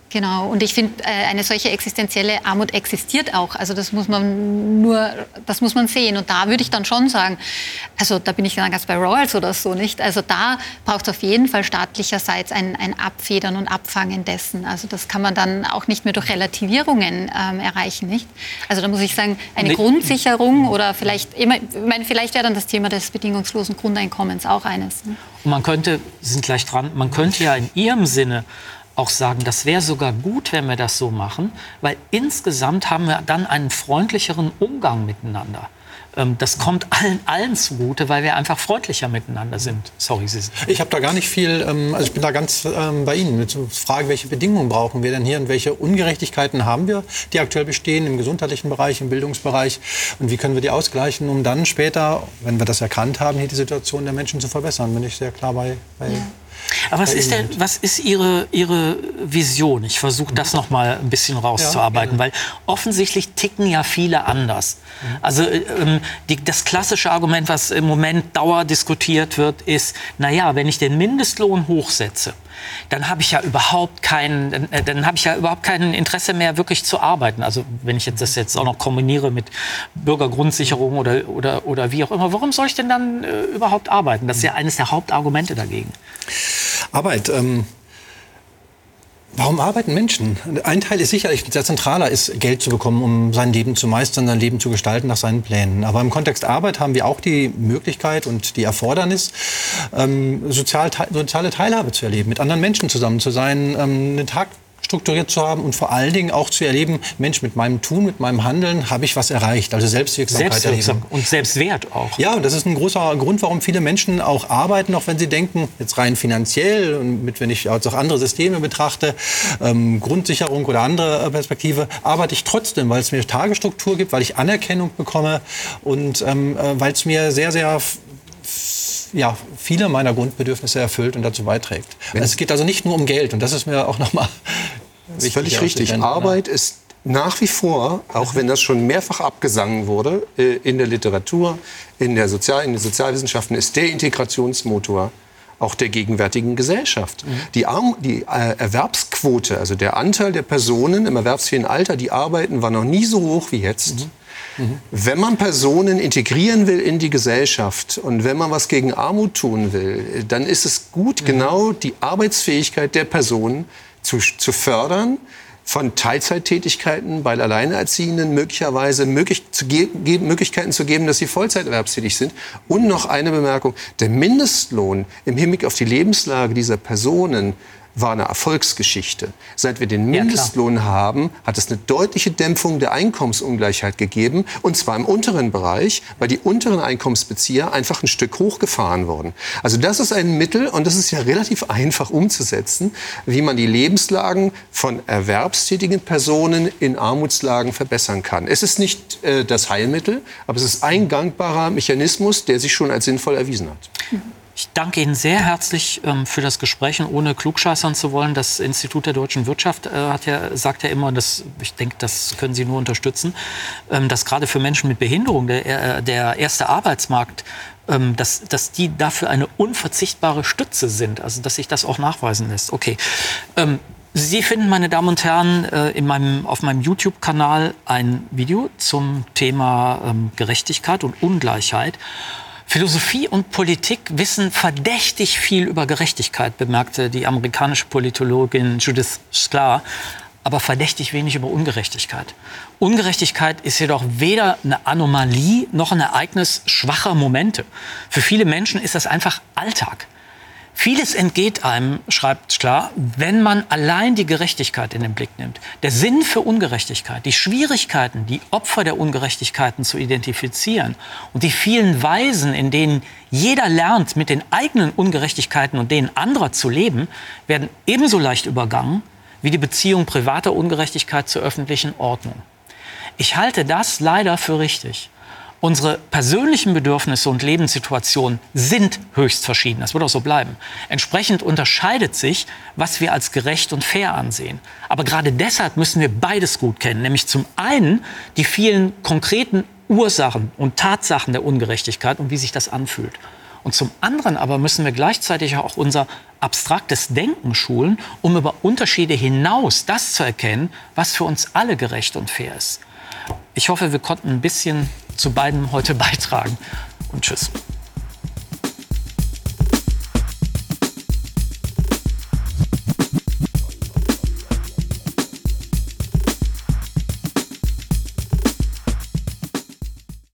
Genau, und ich finde, eine solche existenzielle Armut existiert auch. Also das muss man nur, das muss man sehen. Und da würde ich dann schon sagen, also da bin ich dann ganz bei Rawls oder so, nicht? Also da braucht es auf jeden Fall staatlicherseits ein, ein Abfedern und Abfangen dessen. Also das kann man dann auch nicht mehr durch Relativierungen ähm, erreichen, nicht? Also da muss ich sagen, eine nee. Grundsicherung oder vielleicht, ich meine, vielleicht wäre dann das Thema des bedingungslosen Grundeinkommens auch eines. Ne? Und man könnte, Sie sind gleich dran, man könnte ja in Ihrem Sinne auch sagen, das wäre sogar gut, wenn wir das so machen, weil insgesamt haben wir dann einen freundlicheren Umgang miteinander. Das kommt allen, allen zugute, weil wir einfach freundlicher miteinander sind. Sorry, Sie sind. Ich habe da gar nicht viel, also ich bin da ganz ähm, bei Ihnen mit der Frage, welche Bedingungen brauchen wir denn hier und welche Ungerechtigkeiten haben wir, die aktuell bestehen im gesundheitlichen Bereich, im Bildungsbereich und wie können wir die ausgleichen, um dann später, wenn wir das erkannt haben, hier die Situation der Menschen zu verbessern. Bin ich sehr klar bei, bei ja. Aber was ist, denn, was ist Ihre, Ihre Vision? Ich versuche das noch mal ein bisschen rauszuarbeiten, ja, weil offensichtlich ticken ja viele anders. Mhm. Also ähm, die, das klassische Argument, was im Moment dauerdiskutiert wird, ist, naja, wenn ich den Mindestlohn hochsetze, dann habe ich ja überhaupt kein, dann, dann habe ich ja überhaupt kein Interesse mehr, wirklich zu arbeiten. Also wenn ich jetzt das jetzt auch noch kombiniere mit Bürgergrundsicherung oder, oder, oder wie auch immer, warum soll ich denn dann äh, überhaupt arbeiten? Das ist ja eines der Hauptargumente dagegen. Arbeit. Ähm Warum arbeiten Menschen? Ein Teil ist sicherlich sehr zentraler, ist Geld zu bekommen, um sein Leben zu meistern, sein Leben zu gestalten nach seinen Plänen. Aber im Kontext Arbeit haben wir auch die Möglichkeit und die Erfordernis, ähm, sozial, soziale Teilhabe zu erleben, mit anderen Menschen zusammen zu sein, ähm, einen Tag strukturiert zu haben und vor allen Dingen auch zu erleben, Mensch, mit meinem Tun, mit meinem Handeln habe ich was erreicht. Also Selbstwirksamkeit Selbstwirksam erleben. Und Selbstwert auch. Ja, und das ist ein großer Grund, warum viele Menschen auch arbeiten, auch wenn sie denken, jetzt rein finanziell, und mit, wenn ich jetzt auch andere Systeme betrachte, ähm, Grundsicherung oder andere Perspektive, arbeite ich trotzdem, weil es mir Tagesstruktur gibt, weil ich Anerkennung bekomme und ähm, weil es mir sehr, sehr ja, viele meiner Grundbedürfnisse erfüllt und dazu beiträgt. Also es geht also nicht nur um Geld und das ist mir auch nochmal wichtig. Völlig richtig. Arbeit ist nach wie vor, auch wenn das schon mehrfach abgesangen wurde, in der Literatur, in, der Sozial-, in den Sozialwissenschaften, ist der Integrationsmotor auch der gegenwärtigen Gesellschaft. Mhm. Die, Arm-, die äh, Erwerbsquote, also der Anteil der Personen im erwerbsfähigen Alter, die arbeiten, war noch nie so hoch wie jetzt. Mhm. Mhm. Wenn man Personen integrieren will in die Gesellschaft und wenn man was gegen Armut tun will, dann ist es gut, mhm. genau die Arbeitsfähigkeit der Personen zu, zu fördern, von Teilzeittätigkeiten bei Alleinerziehenden möglicherweise möglich zu ge- ge- Möglichkeiten zu geben, dass sie Vollzeiterwerbstätig sind. Und noch eine Bemerkung, der Mindestlohn im Hinblick auf die Lebenslage dieser Personen war eine Erfolgsgeschichte. Seit wir den Mindestlohn ja, haben, hat es eine deutliche Dämpfung der Einkommensungleichheit gegeben. Und zwar im unteren Bereich, weil die unteren Einkommensbezieher einfach ein Stück hochgefahren wurden. Also das ist ein Mittel, und das ist ja relativ einfach umzusetzen, wie man die Lebenslagen von erwerbstätigen Personen in Armutslagen verbessern kann. Es ist nicht äh, das Heilmittel, aber es ist ein gangbarer Mechanismus, der sich schon als sinnvoll erwiesen hat. Ich danke Ihnen sehr herzlich ähm, für das Gespräch. Und ohne klugscheißern zu wollen, das Institut der deutschen Wirtschaft äh, hat ja, sagt ja immer, das, ich denke, das können Sie nur unterstützen, ähm, dass gerade für Menschen mit Behinderung der, äh, der erste Arbeitsmarkt, ähm, dass, dass die dafür eine unverzichtbare Stütze sind. Also dass sich das auch nachweisen lässt. Okay. Ähm, Sie finden, meine Damen und Herren, äh, in meinem, auf meinem YouTube-Kanal ein Video zum Thema ähm, Gerechtigkeit und Ungleichheit. Philosophie und Politik wissen verdächtig viel über Gerechtigkeit, bemerkte die amerikanische Politologin Judith Shklar, aber verdächtig wenig über Ungerechtigkeit. Ungerechtigkeit ist jedoch weder eine Anomalie noch ein Ereignis schwacher Momente. Für viele Menschen ist das einfach Alltag. Vieles entgeht einem, schreibt Shklar, wenn man allein die Gerechtigkeit in den Blick nimmt. Der Sinn für Ungerechtigkeit, die Schwierigkeiten, die Opfer der Ungerechtigkeiten zu identifizieren und die vielen Weisen, in denen jeder lernt, mit den eigenen Ungerechtigkeiten und denen anderer zu leben, werden ebenso leicht übergangen wie die Beziehung privater Ungerechtigkeit zur öffentlichen Ordnung. Ich halte das leider für richtig. Unsere persönlichen Bedürfnisse und Lebenssituationen sind höchst verschieden. Das wird auch so bleiben. Entsprechend unterscheidet sich, was wir als gerecht und fair ansehen. Aber gerade deshalb müssen wir beides gut kennen. Nämlich zum einen die vielen konkreten Ursachen und Tatsachen der Ungerechtigkeit und wie sich das anfühlt. Und zum anderen aber müssen wir gleichzeitig auch unser abstraktes Denken schulen, um über Unterschiede hinaus das zu erkennen, was für uns alle gerecht und fair ist. Ich hoffe, wir konnten ein bisschen zu beidem heute beitragen. Und tschüss.